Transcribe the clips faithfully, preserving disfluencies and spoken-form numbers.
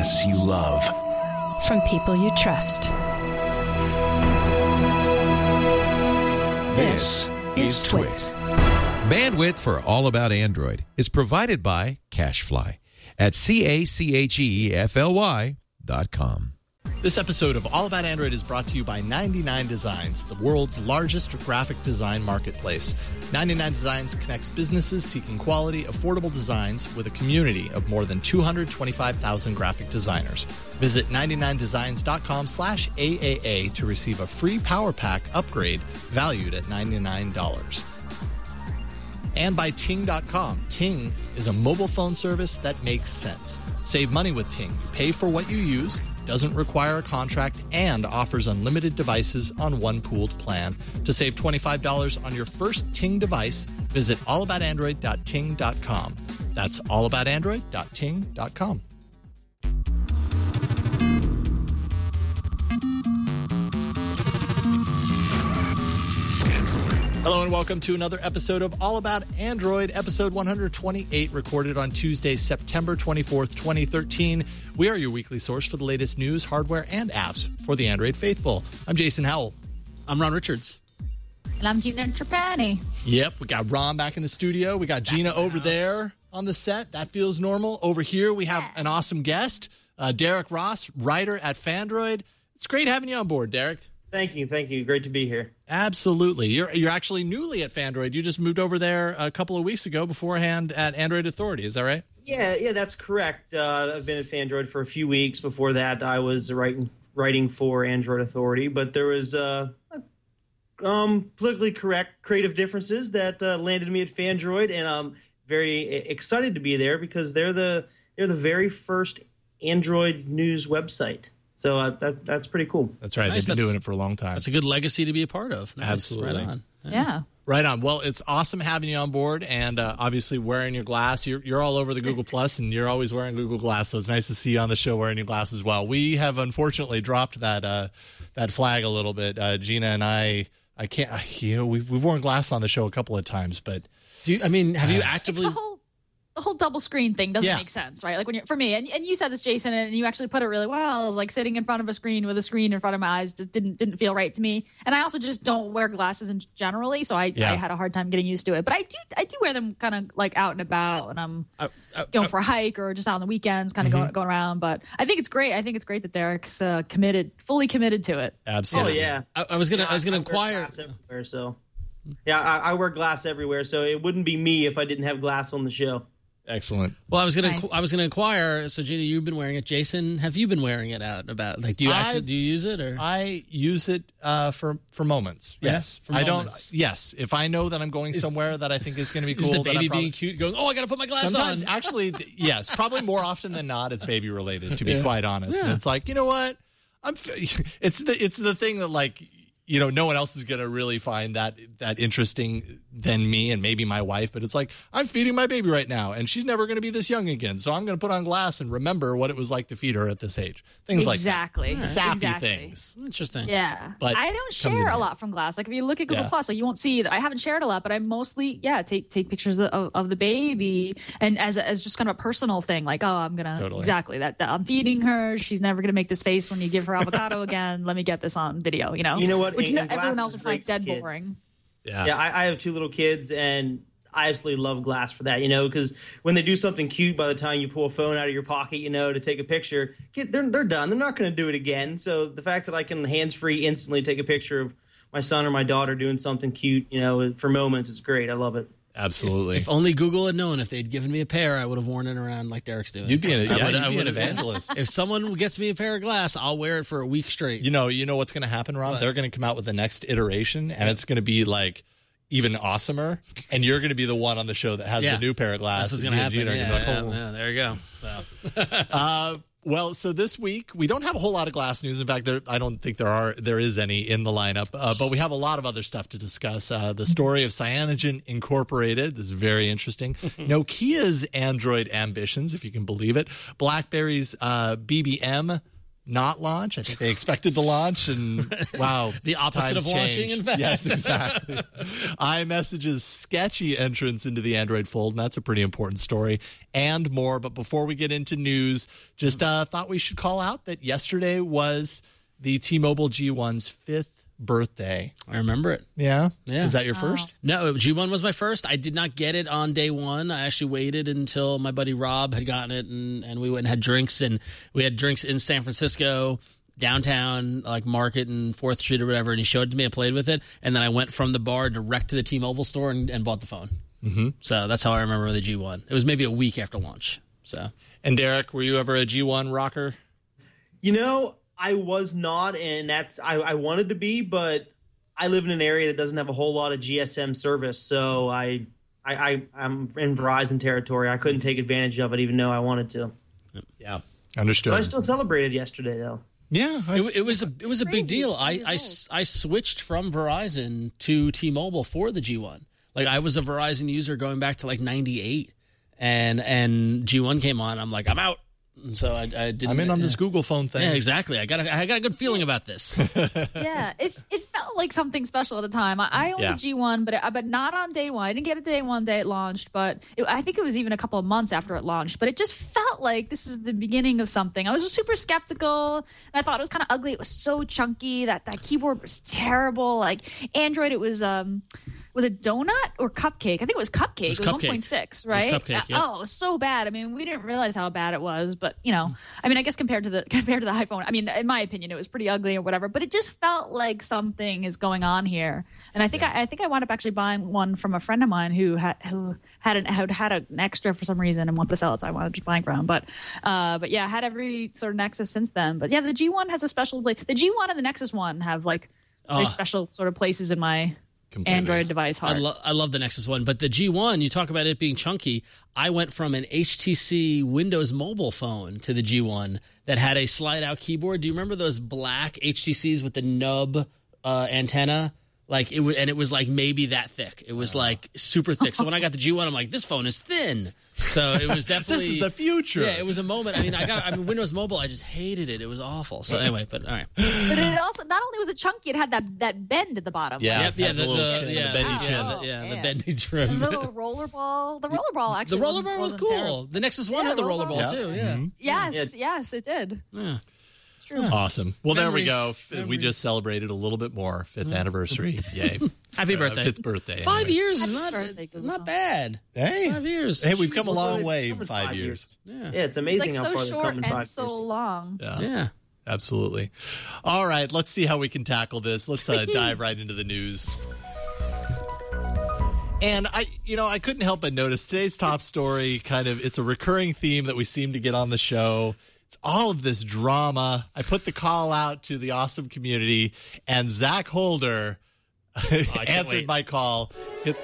podcasts you love. From people you trust. This is Twit. Bandwidth for All About Android is provided by CacheFly at C A C H E F L Y dot com. This episode of All About Android is brought to you by ninety-nine Designs, the world's largest graphic design marketplace. ninety-nine Designs connects businesses seeking quality, affordable designs with a community of more than two hundred twenty-five thousand graphic designers. Visit ninety-nine designs dot com slash A A A to receive a free Power Pack upgrade valued at ninety-nine dollars. And by Ting dot com. Ting is a mobile phone service that makes sense. Save money with Ting. You pay for what you use, doesn't require a contract, and offers unlimited devices on one pooled plan. To save twenty-five dollars on your first Ting device, visit all about android dot ting dot com. That's all about android dot ting dot com. Hello and welcome to another episode of All About Android, episode one hundred twenty-eight, recorded on Tuesday, September twenty-fourth, twenty thirteen. We are your weekly source for the latest news, hardware, and apps for the Android faithful. I'm Jason Howell. I'm Ron Richards. And I'm Gina Trapani. Yep, we got Ron back in the studio. We got Gina over there on the set. That feels normal. Over here, we have an awesome guest, uh, Derek Ross, writer at Fandroid. It's great having you on board, Derek. Thank you. Thank you. Great to be here. Absolutely. You're you're actually newly at Fandroid. You just moved over there a couple of weeks ago beforehand at Android Authority. Is that right? Yeah, yeah, that's correct. Uh, I've been at Fandroid for a few weeks. Before that, I was writing writing for Android Authority, but there was uh, um, politically correct creative differences that uh, landed me at Fandroid, and I'm very excited to be there because they're the they're the very first Android news website. So uh, that that's pretty cool. That's right. Nice. They've been That's- doing it for a long time. That's a good legacy to be a part of. Nice. Absolutely. Right on. Yeah. Right on. Well, it's awesome having you on board, and uh, obviously wearing your glass. You're you're all over the Google Plus, and you're always wearing Google Glass. So it's nice to see you on the show wearing your glass as well. We have unfortunately dropped that uh, that flag a little bit. Uh, Gina and I, I can't. You know, we've we've worn glass on the show a couple of times, but Do you, I mean, have you actively? The whole the whole double screen thing doesn't Yeah. make sense, right? Like when you're for me, and, and you said this, Jason, and you actually put it really well. I was like sitting in front of a screen with a screen in front of my eyes just didn't didn't feel right to me. And I also just don't wear glasses in generally, so I, Yeah. I had a hard time getting used to it. But I do I do wear them kind of like out and about, and I'm I, I, going for a hike or just out on the weekends, kind of Mm-hmm. going going around. But I think it's great. I think it's great that Derek's uh, committed, fully committed to it. Oh absolutely. yeah. I, I was gonna. I was gonna wear inquire. glass everywhere, so yeah, I, I wear glass everywhere. So it wouldn't be me if I didn't have glass on the show. Excellent. Well, I was gonna. Nice. I was gonna inquire. So, Gina, you've been wearing it. Jason, have you been wearing it out and about? Like, do you I- actually do you use it or? I use it uh, for for moments. Yes, for I moments. don't. Yes, if I know that I'm going somewhere that I think is going to be Is cool, the then baby I'm probably, being cute, going, "Oh, I gotta put my glass sometimes on." actually, th- yes, probably more often than not, it's baby related. To be Yeah. quite honest, and Yeah. it's like, you know what, I'm. f- It's the it's the thing that, like, you know, no one else is going to really find that that interesting than me and maybe my wife. But it's like, I'm feeding my baby right now, and she's never going to be this young again. So I'm going to put on glass and remember what it was like to feed her at this age. Things Exactly. like that. Sappy Exactly. things. Interesting. Yeah, But I don't comes in share a handy. lot from Glass. Like if you look at Google Yeah. Plus, like you won't see that I haven't shared a lot, but I mostly yeah take take pictures of, of the baby and as as just kind of a personal thing. Like oh, I'm gonna Totally. exactly that, that I'm feeding her. She's never gonna make this face when you give her avocado again. Let me get this on video. You know. You know what? Which And- no- and everyone Glass else is would find great for dead kids. boring. Yeah. Yeah, I, I have two little kids, and I absolutely love glass for that. You know, because when they do something cute, by the time you pull a phone out of your pocket, you know, to take a picture, kid, they're they're done. They're not going to do it again. So the fact that I can hands free instantly take a picture of my son or my daughter doing something cute, you know, for moments, it's great. I love it. Absolutely. If only Google had known, if they'd given me a pair, I would have worn it around like Derek's doing. You'd be an, I yeah, would- you'd I be an would have- evangelist. If someone gets me a pair of glass, I'll wear it for a week straight. You know, you know what's going to happen, Rob? What? They're going to come out with the next iteration, and it's going to be like even awesomer. And you're going to be the one on the show that has Yeah. the new pair of glasses. This is going to You and happen. Gina Yeah, are gonna be yeah, like, oh. yeah, there you go. So. Uh, well, so this week we don't have a whole lot of glass news. In fact, there, I don't think there are there is any in the lineup. Uh, but we have a lot of other stuff to discuss. Uh, the story of Cyanogen Incorporated is very interesting. Nokia's Android ambitions, if you can believe it. BlackBerry's uh, B B M not launch. I think they expected to launch, and wow, the opposite of launching, changed. in fact. Yes, exactly. iMessage's sketchy entrance into the Android Fold, and that's a pretty important story, and more. But before we get into news, just uh, thought we should call out that yesterday was the T-Mobile G one's fifth birthday. I remember it. Yeah? Yeah. Was that your first? No, G one was my first. I did not get it on day one. I actually waited until my buddy Rob had gotten it, and, and we went and had drinks, and we had drinks in San Francisco, downtown, like Market and fourth Street or whatever, and he showed it to me. I played with it, and then I went from the bar direct to the T-Mobile store and, and bought the phone. Mm-hmm. So that's how I remember the G one. It was maybe a week after launch. So. And Derek, were you ever a G one rocker? You know, I was not, and that's I, I wanted to be, but I live in an area that doesn't have a whole lot of G S M service, so I, I, I I'm in Verizon territory. I couldn't take advantage of it, even though I wanted to. Yeah, understood. But I still celebrated yesterday, though. Yeah, I, it, it was a it was a big Crazy. deal. I, I, I switched from Verizon to T-Mobile for the G one. Like I was a Verizon user going back to like ninety-eight, and and G one came on. I'm like, I'm out. And so I, I didn't. I'm in on yeah. this Google phone thing. Yeah, exactly. I got a, I got a good feeling about this. Yeah, it it felt like something special at the time. I, I owned Yeah. the G one, but it, but not on day one. I didn't get it day one day it launched, but it, I think it was even a couple of months after it launched. But it just felt like this is the beginning of something. I was just super skeptical, and I thought it was kind of ugly. It was so chunky. That that keyboard was terrible. Like Android, it was um. Was it donut or cupcake? I think it was cupcake. It was, was one cupcake. point six, It was right? cupcake, Uh, yeah. Oh, it was so bad. I mean, we didn't realize how bad it was, but you know, I mean, I guess compared to the compared to the iPhone, I mean, in my opinion, it was pretty ugly or whatever. But it just felt like something is going on here, and I think I, I think I wound up actually buying one from a friend of mine who had who had an had, had an extra for some reason and wanted to sell it, so I wound up just buying from him. But uh, but yeah, I had every sort of Nexus since then. But yeah, the G one has a special place. The G one and the Nexus one have like very Oh. special sort of places in my Completely. Android device I, heart. lo- I love the Nexus one, but the G one, you talk about it being chunky. I went from an H T C Windows mobile phone to the G one that had a slide-out keyboard. Do you remember those black H T Cs with the nub uh, antenna? Like it was, and it was like maybe that thick. It was like super thick. So when I got the G one, I'm like, this phone is thin. So it was definitely This is the future. Yeah, it was a moment. I mean, I got I mean Windows Mobile. I just hated it. It was awful. So anyway, but all right. But it also not only was it chunky, it had that that bend at the bottom. Yeah. Yep, yeah, has the, a little the, chin, yeah, the bendy Wow. chin. Yeah, Oh, the, yeah, the man. bendy The trim. little roller ball. The roller ball actually. The roller wasn't- ball was wasn't cool. terrible. The Nexus one Yeah, had the roller roller ball ball. too. Yeah. Yes, yes, it did. yeah. It's true. Awesome. Well, there we Memories. go. F- We Memories. just celebrated a little bit more. Fifth anniversary. Yay. Happy Uh, birthday. fifth birthday. Five anyway. years is Happy not birthday, Google. not bad. Hey. Five years. Hey, we've come a Well, long they've way come in in five years. Yeah. Yeah, it's amazing It's how like far so they've come short in and five so years. long. Yeah. Yeah. Absolutely. All right, let's see how we can tackle this. Let's uh, dive right into the news. And I, you know, I couldn't help but notice today's top story kind of, it's a recurring theme that we seem to get on the show. It's all of this drama. I put the call out to the awesome community, and Zach Holder can't answered wait. my call. Hit-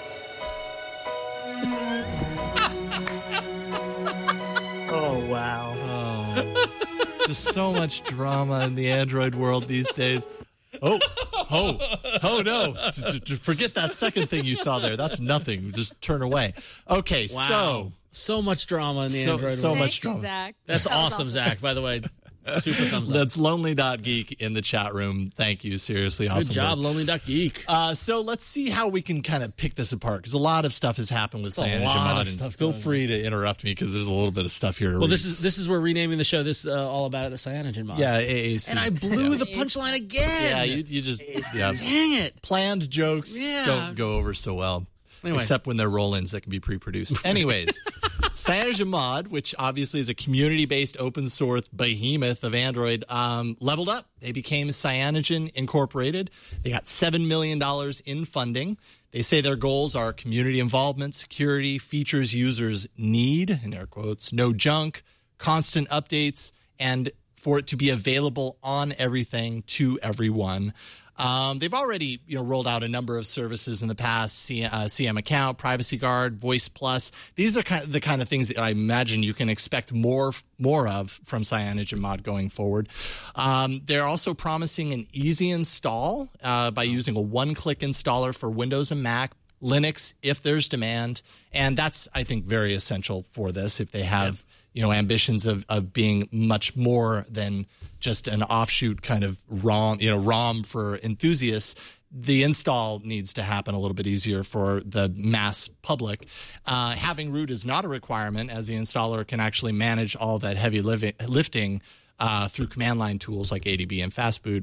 Oh, wow. Oh, just so much drama in the Android world these days. Oh, oh, oh no. Just- just Forget that second thing you saw there. That's nothing. Just turn away. Okay, Wow. so So much drama in the So- Android so world. much Thank you, drama. Zach. That's That was awesome, Zach. By the way, super thumbs up. that's lonely dot geek in the chat room. Thank you. Seriously, awesome Good job, work. Lonely Duck Geek. Uh, so let's see how we can kind of pick this apart, because a lot of stuff has happened with a lot CyanogenMod. of and stuff Feel going free to interrupt me because there's a little bit of stuff here to Well, read. this is this is we're renaming the show. This uh, all about a cyanogen mod. yeah, A A C. and I blew the punchline again. Yeah, you, you just yeah. Dang it. Planned jokes Yeah. don't go over so well. Anyway. Except when they're roll-ins that can be pre-produced. Anyways, CyanogenMod, which obviously is a community-based open source behemoth of Android, um, leveled up. They became Cyanogen Incorporated. They got seven million dollars in funding. They say their goals are community involvement, security, features users need, in air quotes, no junk, constant updates, and for it to be available on everything to everyone. Um, they've already, you know, rolled out a number of services in the past: C, uh, C M Account, Privacy Guard, Voice Plus. These are kind of the kind of things that I imagine you can expect more more of from CyanogenMod going forward. Um, they're also promising an easy install uh, by using a one-click installer for Windows and Mac. Linux if there's demand. And that's, I think, very essential for this if they have, yep. you know, ambitions of, of being much more than just an offshoot kind of ROM, you know, ROM for enthusiasts. The install needs to happen a little bit easier for the mass public. Uh, having root is not a requirement, as the installer can actually manage all that heavy living, lifting uh, through command line tools like A D B and Fastboot.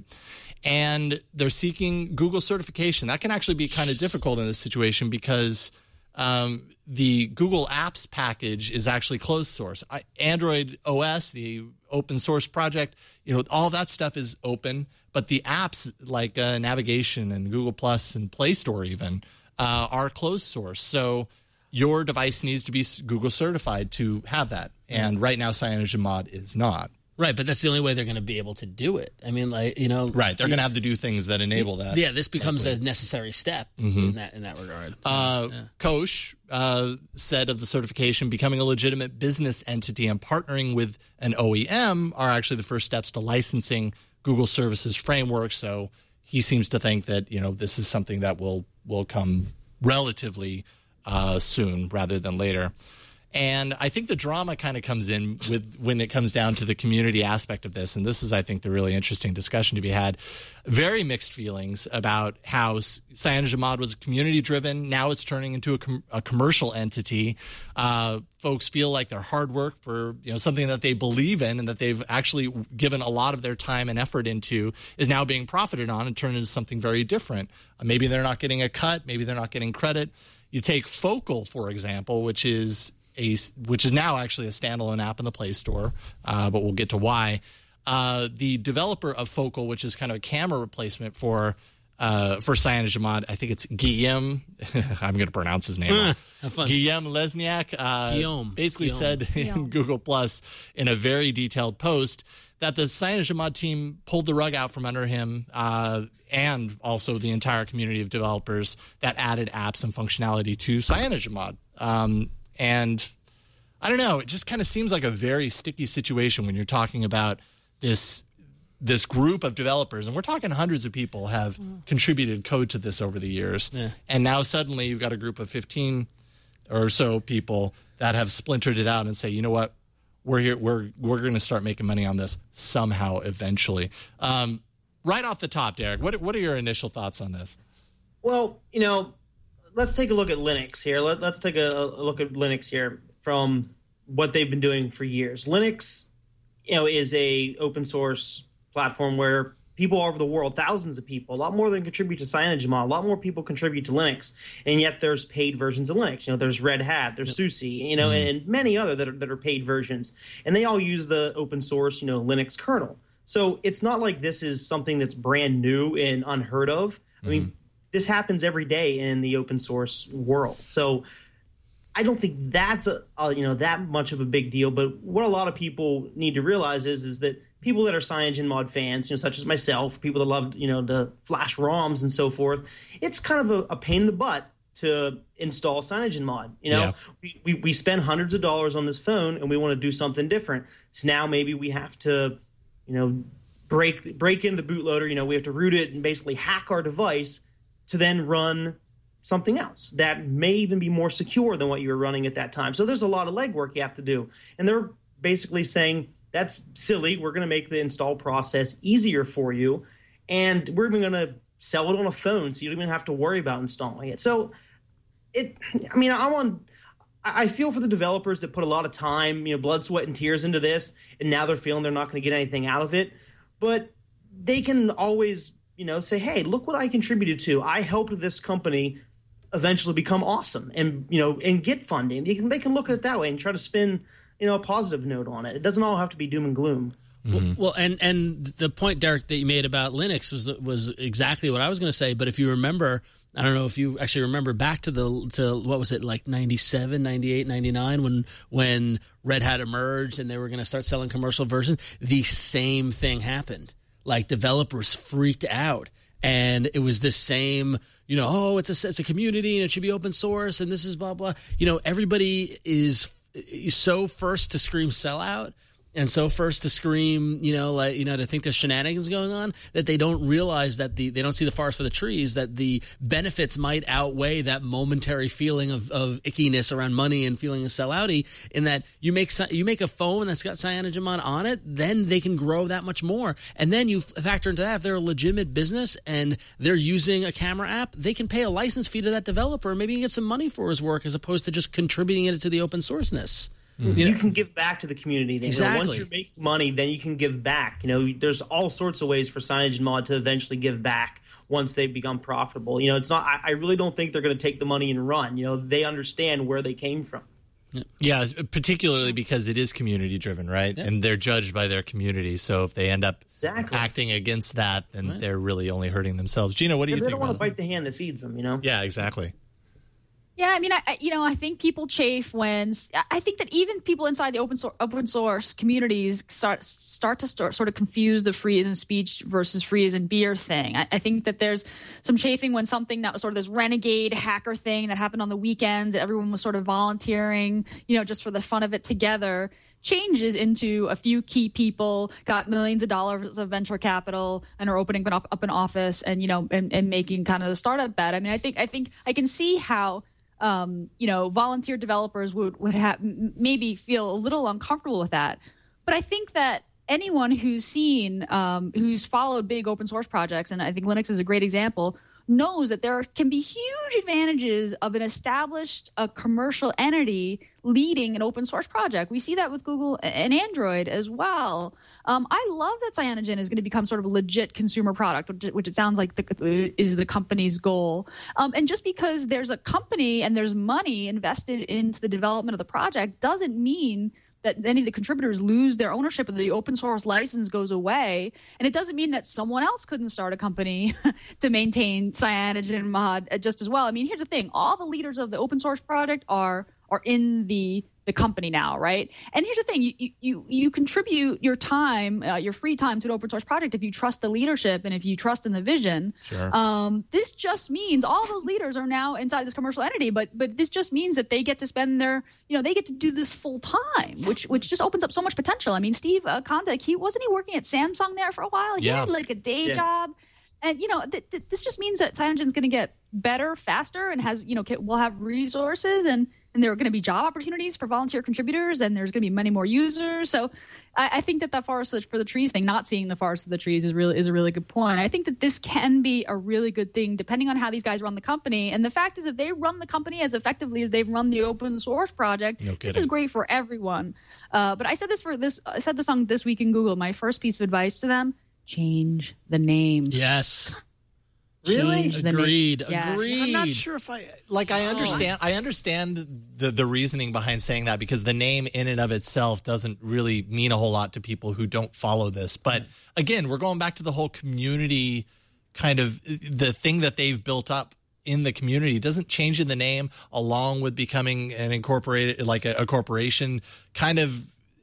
And they're seeking Google certification. That can actually be kind of difficult in this situation because um, the Google Apps package is actually closed source. I, Android O S, the open source project, you know, all that stuff is open. But the apps like uh, navigation and Google Plus and Play Store even uh, are closed source. So your device needs to be Google certified to have that. And right now, CyanogenMod is not. Right, but that's the only way they're going to be able to do it. I mean, like, you know. Right, they're going to have to do things that enable that. Yeah, this becomes likely a necessary step mm-hmm. in that in that regard. Uh, yeah. Koch uh, said of the certification, becoming a legitimate business entity and partnering with an O E M are actually the first steps to licensing Google Services Framework. So he seems to think that, you know, this is something that will will come relatively uh, soon rather than later. And I think the drama kind of comes in with when it comes down to the community aspect of this. And this is, I think, the really interesting discussion to be had. Very mixed feelings about how CyanogenMod was community-driven. Now it's turning into a, com- a commercial entity. Uh, folks feel like their hard work for, you know, something that they believe in and that they've actually given a lot of their time and effort into is now being profited on and turned into something very different. Uh, maybe they're not getting a cut. Maybe they're not getting credit. You take Focal, for example, which is A, which is now actually a standalone app in the Play Store, uh, but we'll get to why. Uh, the developer of Focal, which is kind of a camera replacement for uh, for CyanogenMod, I think it's Guillaume. I'm going to pronounce his name. Uh, Guillaume Lesniak uh, Guillaume. basically Guillaume. said in Guillaume. Google Plus in a very detailed post that the CyanogenMod team pulled the rug out from under him uh, and also the entire community of developers that added apps and functionality to CyanogenMod. Um, And I don't know, it just kind of seems like a very sticky situation when you're talking about this this group of developers. And we're talking hundreds of people have mm. contributed code to this over the years. Yeah. And now suddenly you've got a group of fifteen or so people that have splintered it out and say, you know what, we're here, we're we're going to start making money on this somehow eventually. Um, right off the top, Derek, what what are your initial thoughts on this? Well, you know, let's take a look at Linux here. Let, let's take a, a look at Linux here from what they've been doing for years. Linux, you know, is a open source platform where people all over the world, thousands of people, a lot more than contribute to CyanogenMod, a lot more people contribute to Linux, and yet there's paid versions of Linux. You know, there's Red Hat, there's SUSE, you know, mm. and many other that are, that are paid versions, and they all use the open source, you know, Linux kernel. So it's not like this is something that's brand new and unheard of. I mm. mean, this happens every day in the open source world. So I don't think that's a, a you know that much of a big deal. But what a lot of people need to realize is is that people that are CyanogenMod fans, you know, such as myself, people that love you know the Flash ROMs and so forth, it's kind of a, a pain in the butt to install CyanogenMod. You know, yeah. we, we we spend hundreds of dollars on this phone and we want to do something different. So now maybe we have to, you know, break break into the bootloader. You know, we have to root it and basically hack our device to then run something else that may even be more secure than what you were running at that time. So there's a lot of legwork you have to do. And they're basically saying, that's silly. We're going to make the install process easier for you. And we're even going to sell it on a phone so you don't even have to worry about installing it. So it, I mean, I want, I feel for the developers that put a lot of time, you know, blood, sweat, and tears into this. And now they're feeling they're not going to get anything out of it. But they can always, you know, say, hey, look what I contributed to. I helped this company eventually become awesome and, you know, and get funding. They can, they can look at it that way and try to spin, you know, a positive note on it. It doesn't all have to be doom and gloom. Mm-hmm. Well, and, and the point, Derek, that you made about Linux was was exactly what I was going to say. But if you remember, I don't know if you actually remember back to the to what was it, like ninety-seven, ninety-eight, ninety-nine when when Red Hat emerged and they were going to start selling commercial versions, the same thing happened. Like developers freaked out, and it was the same, you know, oh, it's a it's a community and it should be open source and this is blah blah. You know, everybody is so first to scream sellout, and so first to scream, you know, like, you know, to think there's shenanigans going on, that they don't realize that the, they don't see the forest for the trees, that the benefits might outweigh that momentary feeling of, of ickiness around money and feeling a sellouty, in that you make, you make a phone that's got cyanogen on it, then they can grow that much more. And then you factor into that, if they're a legitimate business and they're using a camera app, they can pay a license fee to that developer and maybe get some money for his work as opposed to just contributing it to the open sourceness. Mm-hmm. You, know, you can give back to the community. Then. Exactly. You know, once you make money, then you can give back. You know, there's all sorts of ways for CyanogenMod to eventually give back once they become profitable. You know, it's not. I, I really don't think they're going to take the money and run. You know, they understand where they came from. Yeah, particularly because it is community driven, right? Yeah. And they're judged by their community. So if they end up exactly. acting against that, then right. they're really only hurting themselves. Gina, what do you they think? They don't want to bite the hand that feeds them, you know? Yeah, exactly. Yeah, I mean, I, you know, I think people chafe when I think that even people inside the open source, open source communities start start to start, sort of confuse the free as in speech versus free as in beer thing. I, I think that there's some chafing when something that was sort of this renegade hacker thing that happened on the weekends that everyone was sort of volunteering, you know, just for the fun of it together, changes into a few key people got millions of dollars of venture capital and are opening up, up an office and, you know, and, and making kind of the startup bet. I mean, I think I think I can see how. Um, you know, volunteer developers would, would have maybe feel a little uncomfortable with that. But I think that anyone who's seen, um, who's followed big open source projects, and I think Linux is a great example, knows that there can be huge advantages of an established uh, commercial entity leading an open source project. We see that with Google and Android as well. Um, I love that Cyanogen is going to become sort of a legit consumer product, which, which it sounds like the, is the company's goal. Um, and just because there's a company and there's money invested into the development of the project doesn't mean that any of the contributors lose their ownership of the open source license goes away. And it doesn't mean that someone else couldn't start a company to maintain CyanogenMod just as well. I mean, here's the thing. All the leaders of the open source project are are in the the company now, right? And here's the thing. You you you contribute your time, uh, your free time to an open source project if you trust the leadership and if you trust in the vision. Sure. Um, this just means all those leaders are now inside this commercial entity, but but this just means that they get to spend their, you know, they get to do this full time, which which just opens up so much potential. I mean, Steve uh, Kondak, he wasn't he working at Samsung there for a while? He yeah. had like a day yeah. job. And, you know, th- th- this just means that Cyanogen's going to get better, faster, and has, you know, will have resources, and, and there are going to be job opportunities for volunteer contributors, and there's going to be many more users. So I, I think that that forest for the trees thing, not seeing the forest for the trees, is really is a really good point. I think that this can be a really good thing depending on how these guys run the company. And the fact is, if they run the company as effectively as they've run the open source project, no this is great for everyone. Uh, but I said this for this. I said this on This Week in Google. My first piece of advice to them: change the name. Yes. Really? Change the Agreed. name. Yeah. Agreed. I'm not sure if I like. I understand. I understand the the reasoning behind saying that, because the name in and of itself doesn't really mean a whole lot to people who don't follow this. But again, we're going back to the whole community kind of the thing that they've built up in the community. Doesn't changing the name along with becoming an incorporated, like a, a corporation, kind of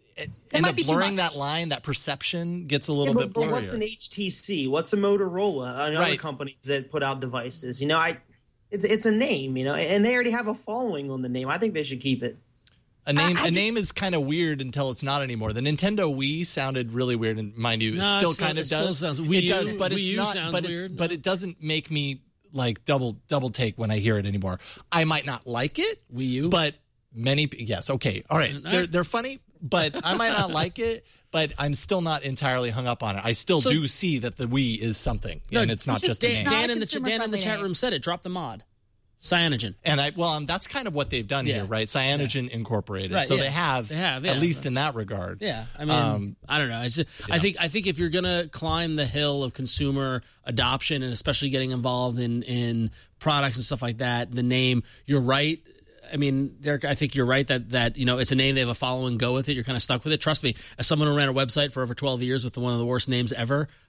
end up blurring that line. That perception gets a little yeah, but, bit blurrier. But what's an H T C? What's a Motorola? And right. other companies that put out devices. You know, I it's it's a name. You know, and they already have a following on the name. I think they should keep it. A name, I, I a just, name is kind of weird until it's not anymore. The Nintendo Wii sounded really weird, and mind you, No, it still it still- kind of it still does. sounds- it Wii does, U- but Wii it's U not. sounds But weird, it's, but no. it doesn't make me like double double take when I hear it anymore. I might not like it, Wii U? but many yes, okay, all right, they're they're funny, but I might not like it. But I'm still not entirely hung up on it. I still So- do see that the Wii is something, No, and it's not it's just just a Dan, name. not Dan a in the ch- Dan in the consumer-friendly chat name. room said it. Drop the mod. Cyanogen. And I well, um, that's kind of what they've done Yeah. here, right? Cyanogen Incorporated. Right, so yeah. they have, They have, yeah, at least in that's- that regard. Yeah, I mean, Um, I don't know. It's just, I think I think if you're gonna climb the hill of consumer adoption and especially getting involved in in products and stuff like that, the name, you're right. I mean, Derek, I think you're right that that you know it's a name, they have a following, go with it. You're kind of stuck with it. Trust me, as someone who ran a website for over twelve years with one of the worst names ever,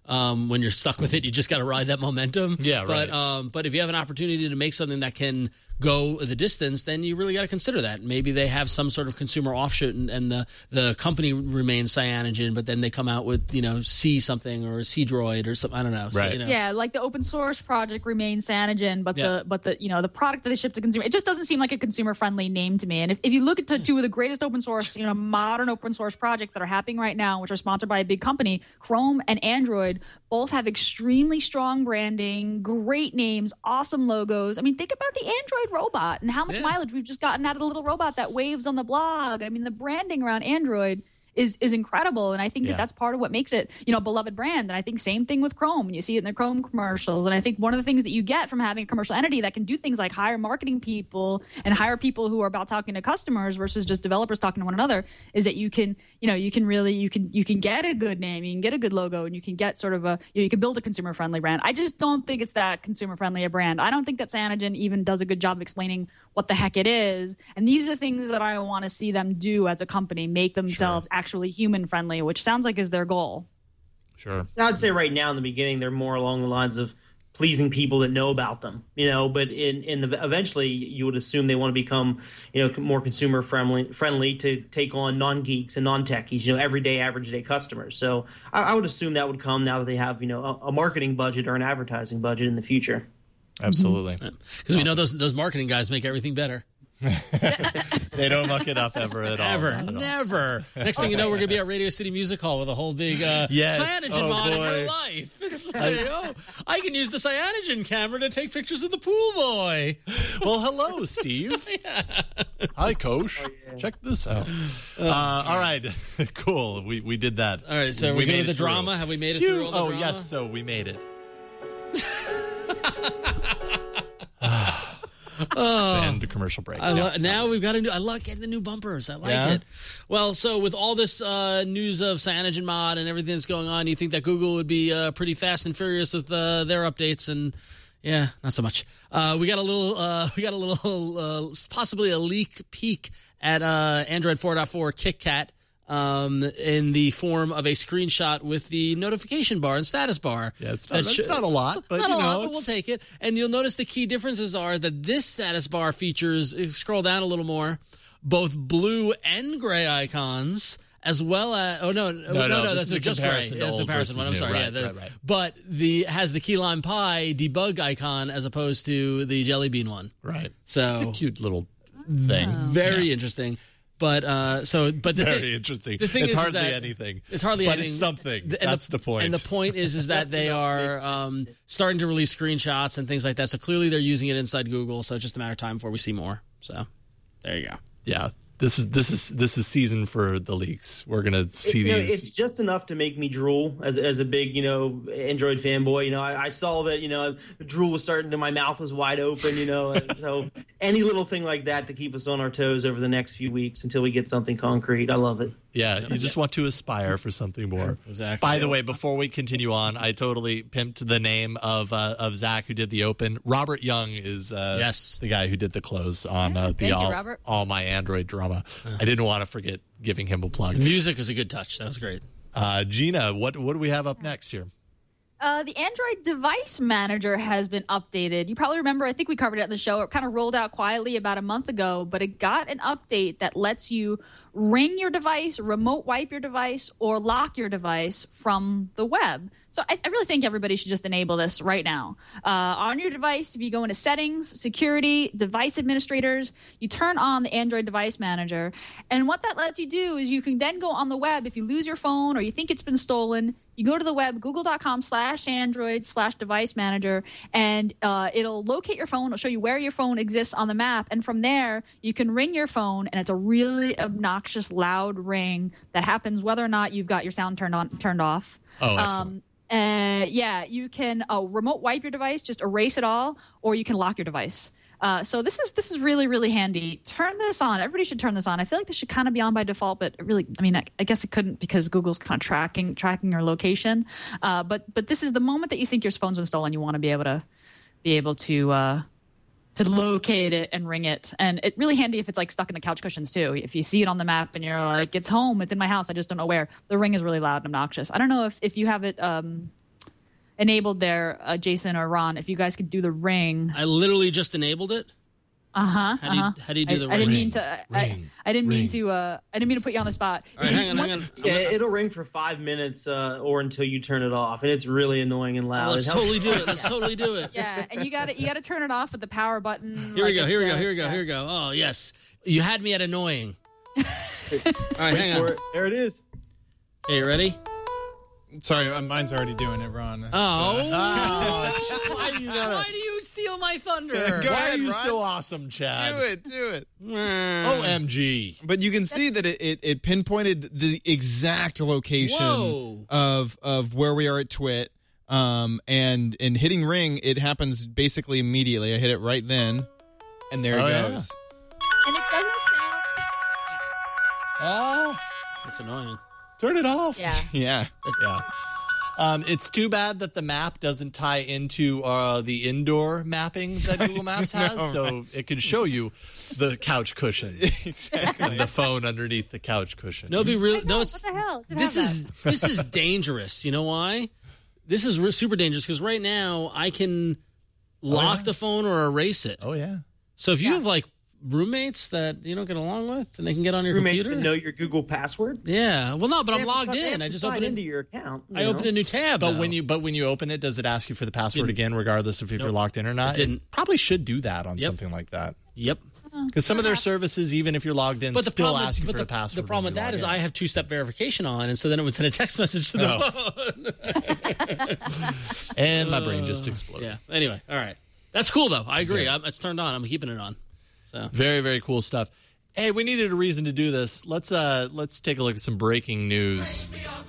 Um, when you're stuck with it, you just got to ride that momentum. Yeah, right. But um, but if you have an opportunity to make something that can go the distance, then you really got to consider that. Maybe they have some sort of consumer offshoot, and, and the the company remains Cyanogen, but then they come out with you know C something or C Droid or something. I don't know. Right. So, you know. Yeah, like the open source project remains Cyanogen, but Yeah. the but the you know the product that they ship to consumer, it just doesn't seem like a consumer friendly name to me. And if, if you look at the two of the greatest open source, you know, modern open source projects that are happening right now, which are sponsored by a big company, Chrome and Android, both have extremely strong branding, great names, awesome logos. I mean, think about the Android robot and how much Yeah. mileage we've just gotten out of the little robot that waves on the blog. I mean, the branding around Android is is incredible, and I think Yeah. that that's part of what makes it, you know, a beloved brand. And I think same thing with Chrome. You see it in the Chrome commercials, and I think one of the things that you get from having a commercial entity that can do things like hire marketing people and hire people who are about talking to customers versus just developers talking to one another is that you can, you know, you can really you can you can get a good name, you can get a good logo, and you can get sort of a you know, you can build a consumer friendly brand. I just don't think it's that consumer friendly a brand. I don't think that Cyanogen even does a good job of explaining what the heck it is. And these are things that I want to see them do as a company, make themselves sure. actually human friendly, which sounds like is their goal. Sure. I'd say right now in the beginning, they're more along the lines of pleasing people that know about them, you know, but in, in the, eventually you would assume they want to become, you know, more consumer friendly, friendly to take on non-geeks and non-techies, you know, everyday, average day customers. So I, I would assume that would come now that they have, you know, a, a marketing budget or an advertising budget in the future. Absolutely. Because awesome. we know those those marketing guys make everything better. They don't muck it up ever at all. Ever. At all. Never. Next thing you know, we're going to be at Radio City Music Hall with a whole big uh, yes. Cyanogen oh, mod in boy. real life. It's like, oh, I can use the Cyanogen camera to take pictures of the pool boy. Well, hello, Steve. Yeah. Hi, Coach. Oh, yeah. Check this out. Uh, all right. Cool. We we did that. All right. So we, we made, made the drama. Have we made it Phew. through all the oh, drama? yes. So we made it. Oh, and the commercial break. I yeah. lo- now we've got a new. I like getting the new bumpers. I like yeah. it. Well, so with all this uh, news of Cyanogen mod and everything that's going on, you think that Google would be uh, pretty fast and furious with uh, their updates? And yeah, not so much. Uh, we got a little. Uh, we got a little. Uh, possibly a leak peek at uh, Android four point four KitKat. Um, in the form of a screenshot with the notification bar and status bar. Yeah, it's not, sh- it's not a lot, but not you a know, lot, but we'll take it. And you'll notice the key differences are that this status bar features, if you scroll down a little more, both blue and gray icons, as well as oh no no no, no, no that's just gray. Yeah, that's the comparison one. I'm sorry. Right, yeah, the, right, right. But the has the key lime pie debug icon as opposed to the jelly bean one. Right. So it's a cute little thing. Very yeah. interesting. But uh, so, but the very thing, interesting. The thing it's is, hardly is that anything. It's hardly but anything. It's something. And That's the, the point. And the point is, is that they are um, starting to release screenshots and things like that. So clearly, they're using it inside Google. So it's just a matter of time before we see more. So there you go. Yeah. This is this is this is season for the leaks. We're gonna see it, you these. Know, it's just enough to make me drool as as a big, you know, Android fanboy. You know, I, I saw that, you know, the drool was starting to, my mouth was wide open. You know, and so any little thing like that to keep us on our toes over the next few weeks until we get something concrete. I love it. Yeah, you just want to aspire for something more. Exactly. By the way, before we continue on, I totally pimped the name of uh, of Zach who did the open. Robert Young is uh, yes. the guy who did the close on uh, the Thank all, you, Robert. all my Android drama. Uh, I didn't want to forget giving him a plug. The music was a good touch. That was great. Uh, Gina, what what do we have up next here? Uh, the Android Device Manager has been updated. You probably remember, I think we covered it on the show. It kind of rolled out quietly about a month ago, but it got an update that lets you ring your device, remote wipe your device, or lock your device from the web. So I, I really think everybody should just enable this right now. Uh, on your device, if you go into Settings, Security, Device Administrators, you turn on the Android Device Manager. And what that lets you do is you can then go on the web. If you lose your phone or you think it's been stolen, you go to the web, google.com slash Android slash device manager, and uh, it'll locate your phone. It'll show you where your phone exists on the map. And from there, you can ring your phone, and it's a really obnoxious, loud ring that happens whether or not you've got your sound turned on, turned off. Oh, excellent. Um, uh, yeah, you can uh, remote wipe your device, just erase it all, or you can lock your device. Uh, so this is this is really, really handy. Turn this on. Everybody should turn this on. I feel like this should kind of be on by default, but really, I mean, I, I guess it couldn't because Google's kind of tracking tracking your location. Uh, but but this is the moment that you think your phone's been stolen, you want to be able to be able to uh, to locate it and ring it. And it's really handy if it's like stuck in the couch cushions too. If you see it on the map and you're like, it's home, it's in my house, I just don't know where. The ring is really loud and obnoxious. I don't know if if you have it. Um, enabled there, uh, Jason or Ron, if you guys could do the ring. I literally just enabled it. Uh huh. How do you uh-huh. how do you do I, the I ring? didn't mean to. I, ring, I didn't mean ring. to. Uh, I didn't mean to put you on the spot. All right, hang on, hang on. Yeah, it'll ring for five minutes uh, or until you turn it off, and it's really annoying and loud. Let's It helps- totally do it. Let's totally do it. Yeah, and you got to you got to turn it off with the power button. Here we like go. Here we it's, go. uh, Here we go. yeah. Here we go. Oh yes, you had me at annoying. All right, hang For on. it. There it is. Hey, you ready? Sorry, uh, mine's already doing it, Ron. Oh. Why do you gotta- Why do you steal my thunder? Go Why ahead, are you Ron. so awesome, Chad? Do it, do it. O M G. But you can see that it, it, it pinpointed the exact location Whoa. of of where we are at Twit. Um, and in hitting ring, it happens basically immediately. I hit it right then, and there Oh, it yeah. goes. And it doesn't sound. Oh, That's annoying. turn it off. Yeah. Yeah. Yeah. Um, it's too bad that the map doesn't tie into uh, the indoor mapping that Google Maps has, No, so it can show you the couch cushion Exactly. and the phone underneath the couch cushion. No, be real. No, What it's the hell? It should this have is this is dangerous. You know why? This is re- super dangerous because right now I can lock yeah? the phone or erase it. Oh, yeah. So if you Yeah. have like roommates that you don't get along with, and they can get on your Roommates computer. that know your Google password. Yeah. Well, no, but They I'm have to logged sign- they have in. to I just sign open into it. your account. you I know? opened a new tab. But now. when you but when you open it, does it ask you for the password Didn't. again, regardless of if you're Nope. logged in or not? It didn't. probably should do that on Yep. something like that. Yep. Because some of their services, even if you're logged in, But the still problem, ask you but for the, a password. the problem with when you that is log in. I have two-step verification on, and so then it would send a text message to the phone. And my brain just exploded. Yeah. Anyway, all right. That's cool though. I agree. I'm, it's turned on. I'm keeping it on. So Very, very cool stuff. Hey, we needed a reason to do this. Let's uh let's take a look at some breaking news.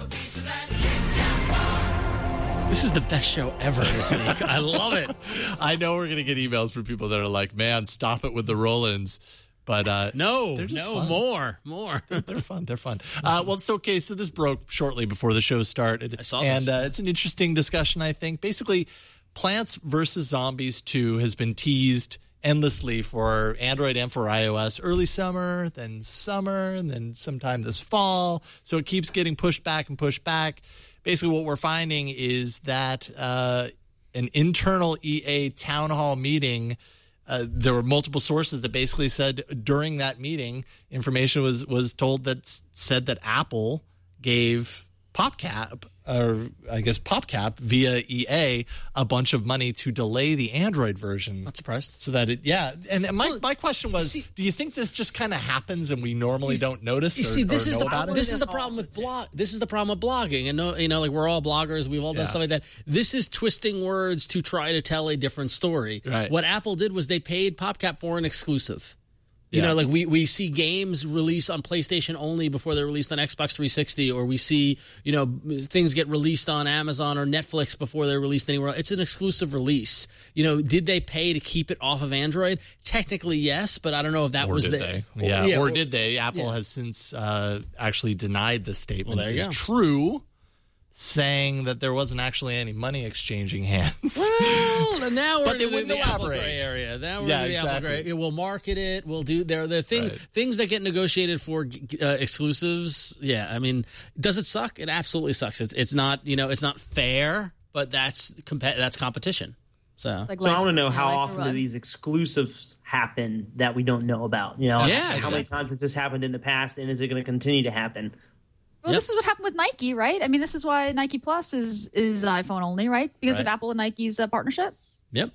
this is the best show ever this week. I love it. I know we're gonna get emails from people that are like, "Man, stop it with the roll-ins." But uh No, They're just no, fun. more, more. they're fun. They're fun. Uh, well, it's okay. So this broke shortly before the show started. I saw and this. uh, it's an interesting discussion, I think. Basically, Plants versus Zombies two has been teased endlessly for Android and for iOS. Early summer, then summer, and then sometime this fall. So it keeps getting pushed back and pushed back. Basically, what we're finding is that uh, an internal E A town hall meeting. Uh, there were multiple sources that basically said during that meeting, information was was told that s- said that Apple gave PopCap, or I guess PopCap via E A, a bunch of money to delay the Android version. Not surprised. So that it, yeah. And my, Well, my question was, see- do you think this just kind of happens and we normally don't notice You or, see, this or is know the about it? this is the problem with blog. This is the problem with blogging, and no, you know, like we're all bloggers. We've all done Yeah. stuff like that. This is twisting words to try to tell a different story. Right. What Apple did was they paid PopCap for an exclusive. You Yeah. know, like we, we see games release on PlayStation only before they're released on Xbox three sixty, or we see, you know, things get released on Amazon or Netflix before they're released anywhere else. It's an exclusive release. You know, did they pay to keep it off of Android? Technically, yes, but I don't know if that Or was did the they? or- Yeah, or or- did they? Apple yeah. has since uh, actually denied this statement Well, there you is go. true, saying that there wasn't actually any money exchanging hands. Well, now we're But they in the, wouldn't the Apple elaborate. gray area. Now we're Yeah, in the Apple exactly. gray. It will market it. We'll do there. The thing Right. things that get negotiated for uh, exclusives. Yeah, I mean, does it suck? It absolutely sucks. It's it's not you know it's not fair, but that's comp- that's competition. So Like So I life- want to know yeah, how life often run. do these exclusives happen that we don't know about? You know, Yeah, how exactly. many times has this happened in the past, and is it going to continue to happen? Well, Yep. this is what happened with Nike, right? I mean, this is why Nike Plus is is iPhone only, right? Because of Right. Apple and Nike's uh, partnership. yep,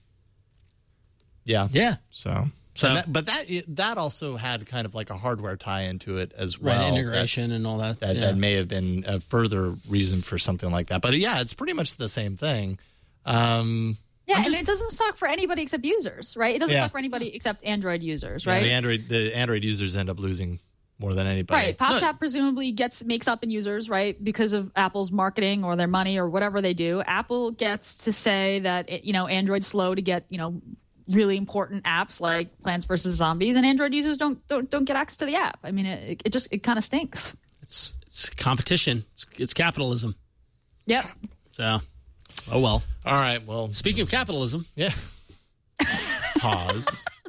yeah. yeah, So, So- and that, but that that also had kind of like a hardware tie into it as right. well. Integration and all that. That, that, yeah. that may have been a further reason for something like that. But yeah, it's pretty much the same thing. Um, Yeah, and it doesn't suck for anybody except users, right? It doesn't Yeah. suck for anybody except Android users, yeah, right? the Android the Android users end up losing more than anybody. Right. PopCap presumably gets makes up in users, right? Because of Apple's marketing or their money or whatever they do. Apple gets to say that it, you know Android's slow to get you know really important apps like Plants versus Zombies, and Android users don't don't don't get access to the app. I mean, it, it just it kind of stinks. It's it's competition. It's, it's capitalism. Yep. So, oh well. All right. Well, Speaking of capitalism, yeah. Pause.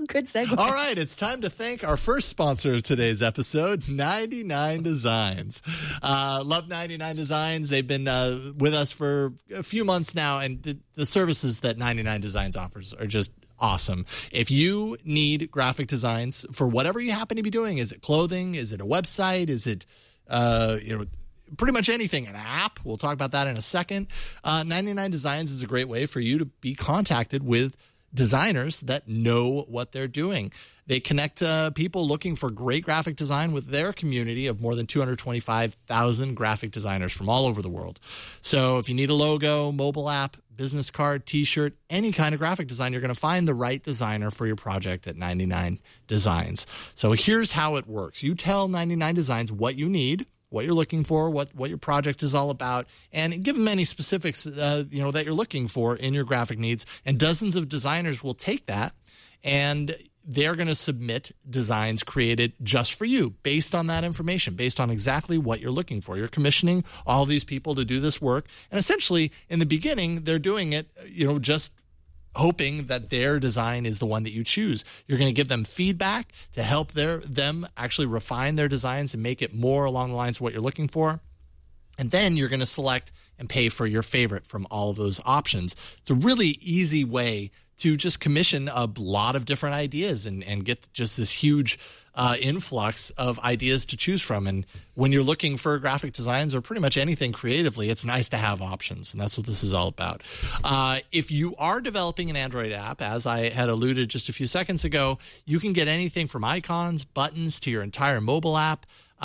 Good segue. All right, it's time to thank our first sponsor of today's episode, ninety-nine Designs. Uh, love ninety-nine Designs. They've been uh, with us for a few months now, and the, the services that ninety-nine Designs offers are just awesome. If you need graphic designs for whatever you happen to be doing, is it clothing? Is it a website? Is it, uh, you know, pretty much anything, an app? We'll talk about that in a second. Uh, ninety-nine Designs is a great way for you to be contacted with designers that know what they're doing. They connect uh, people looking for great graphic design with their community of more than two hundred twenty-five thousand graphic designers from all over the world. So if you need a logo, mobile app, business card, t-shirt, any kind of graphic design, you're going to find the right designer for your project at ninety-nine Designs. So here's how it works. You tell ninety-nine Designs what you need, what you're looking for, what, what your project is all about, and give them any specifics uh, you know that you're looking for in your graphic needs. And dozens of designers will take that, and they're going to submit designs created just for you based on that information, based on exactly what you're looking for. You're commissioning all these people to do this work. And essentially, in the beginning, they're doing it, you know, just hoping that their design is the one that you choose. You're going to give them feedback to help their them actually refine their designs and make it more along the lines of what you're looking for. And then you're going to select and pay for your favorite from all of those options. It's a really easy way to just commission a lot of different ideas and, and get just this huge uh, influx of ideas to choose from. And when you're looking for graphic designs or pretty much anything creatively, it's nice to have options. And that's what this is all about. Uh, if you are developing an Android app, as I had alluded just a few seconds ago, you can get anything from icons, buttons, to your entire mobile app.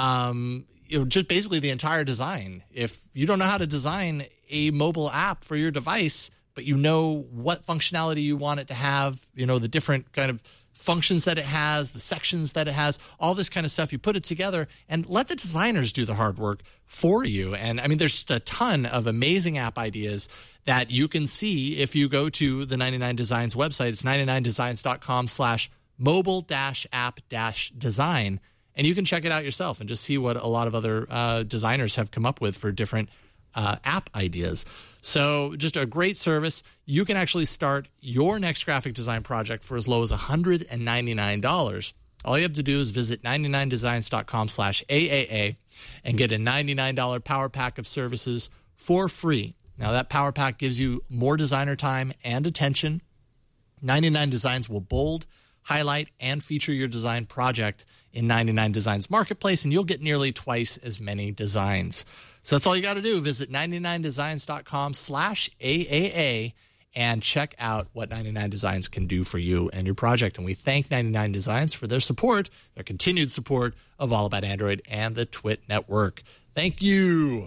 Um, you know, just basically the entire design. If you don't know how to design a mobile app for your device, but you know what functionality you want it to have, you know, the different kind of functions that it has, the sections that it has, all this kind of stuff, you put it together and let the designers do the hard work for you. And I mean, there's just a ton of amazing app ideas that you can see if you go to the ninety-nine Designs website. It's ninety-nine designs dot com slash mobile dash app dash design. And you can check it out yourself and just see what a lot of other uh, designers have come up with for different uh, app ideas. So just a great service. You can actually start your next graphic design project for as low as one hundred ninety-nine dollars. All you have to do is visit ninety-nine designs dot com slash A A A and get a ninety-nine dollars power pack of services for free. Now, that power pack gives you more designer time and attention. ninety-nine Designs will bold, highlight, and feature your design project in ninety-nine Designs Marketplace, and you'll get nearly twice as many designs. So that's all you got to do. Visit ninety-nine designs dot com slash A A A and check out what ninety-nine Designs can do for you and your project. And we thank ninety-nine Designs for their support, their continued support of All About Android and the Twit Network. Thank you.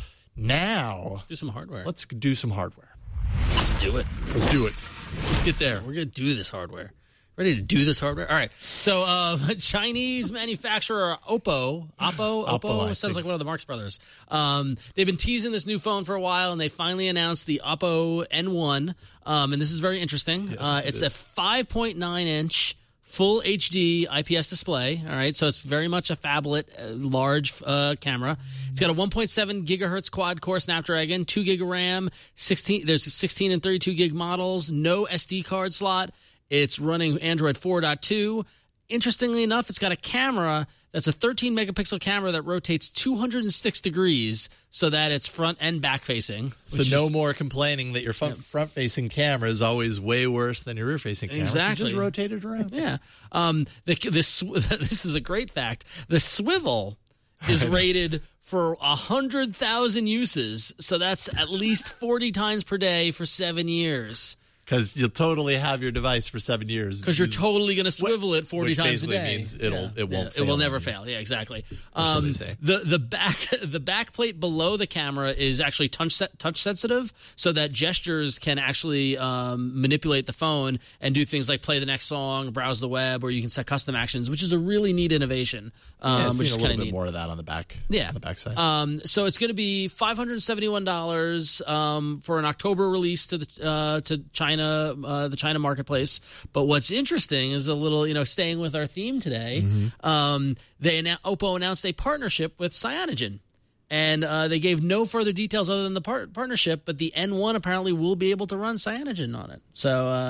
Now, Let's do some hardware. let's do some hardware. Let's do it. Let's do it. Let's get there. We're going to do this hardware. Ready to do this hardware? All right. So, uh, Chinese manufacturer Oppo, Oppo, Oppo, Oppo, I sounds think. like one of the Marx brothers. Um, they've been teasing this new phone for a while, and they finally announced the Oppo N one. Um, and this is very interesting. Yes, uh, it it's is. a five point nine inch full H D I P S display. All right. So it's very much a phablet, uh, large uh, camera. It's got a one point seven gigahertz quad core Snapdragon, two gig of RAM, sixteen. There's sixteen and thirty-two gig models, no S D card slot. It's running Android four point two. Interestingly enough, it's got a camera that's a thirteen megapixel camera that rotates two hundred six degrees so that it's front and back facing. So which no is- more complaining that your front, front-facing camera is always way worse than your rear-facing camera. Exactly. You just rotate it around. Yeah. Um, the, this, this is a great fact. The swivel is rated for one hundred thousand uses, so that's at least forty times per day for seven years. Because you'll totally have your device for seven years. Because you're totally going to swivel it forty which times a basically day. means it'll- Yeah. it won't Yeah, fail It will on never you. fail. Yeah, exactly. That's what Um, they say. The the back the back plate below the camera is actually touch set, touch sensitive, so that gestures can actually um, manipulate the phone and do things like play the next song, browse the web, or you can set custom actions, which is a really neat innovation. Um, Yeah, I've which seen is a kind little of bit neat. more of that on the back. Yeah. on the backside. Um, so it's going to be five hundred seventy-one dollars um, for an October release to the uh, to China, uh, the China marketplace. But what's interesting is a little, you know, staying with our theme today. Mm-hmm. Um, they annou- Oppo announced a partnership with Cyanogen. And uh, they gave no further details other than the par- partnership, but the N one apparently will be able to run Cyanogen on it. So uh,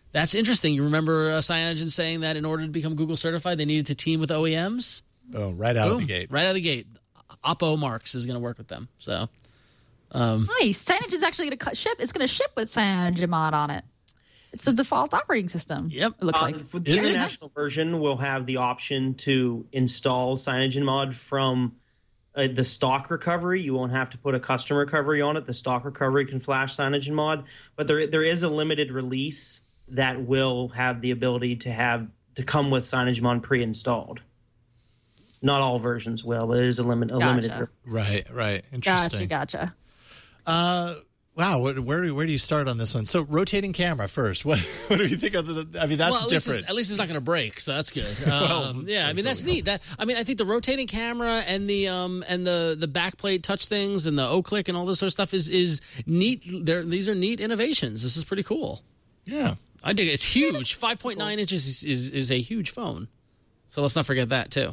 That's interesting. You remember uh, Cyanogen saying that in order to become Google certified, they needed to team with O E Ms? Oh, right out Boom. of the gate. Right out of the gate. Oppo Marks is going to work with them. So, um, Nice. Cyanogen's actually going to ship. It's going to ship with CyanogenMod on it. It's the default operating system. Yep. It looks Uh, like. for the international version, we'll have the option to install CyanogenMod from uh, the stock recovery. You won't have to put a custom recovery on it. The stock recovery can flash CyanogenMod, but there there is a limited release that will have the ability to have to come with CyanogenMod pre-installed. Not all versions will, but it is a limit a Gotcha. limited release. Right, right. Gotcha, Interesting. gotcha. Uh, wow. Where, where do where do you start on this one? So rotating camera first. What what do you think of the? I mean, that's well, at least, different. it's, at least it's not going to break, so that's good. Well, Um, yeah, I mean that's so neat. That I mean, I think the rotating camera and the um and the the backplate touch things and the O-click and all this sort of stuff is is neat. They're, these are neat innovations. This is pretty cool. Yeah. I dig it. It's huge. Five point nine inches is, is is a huge phone. So let's not forget that too.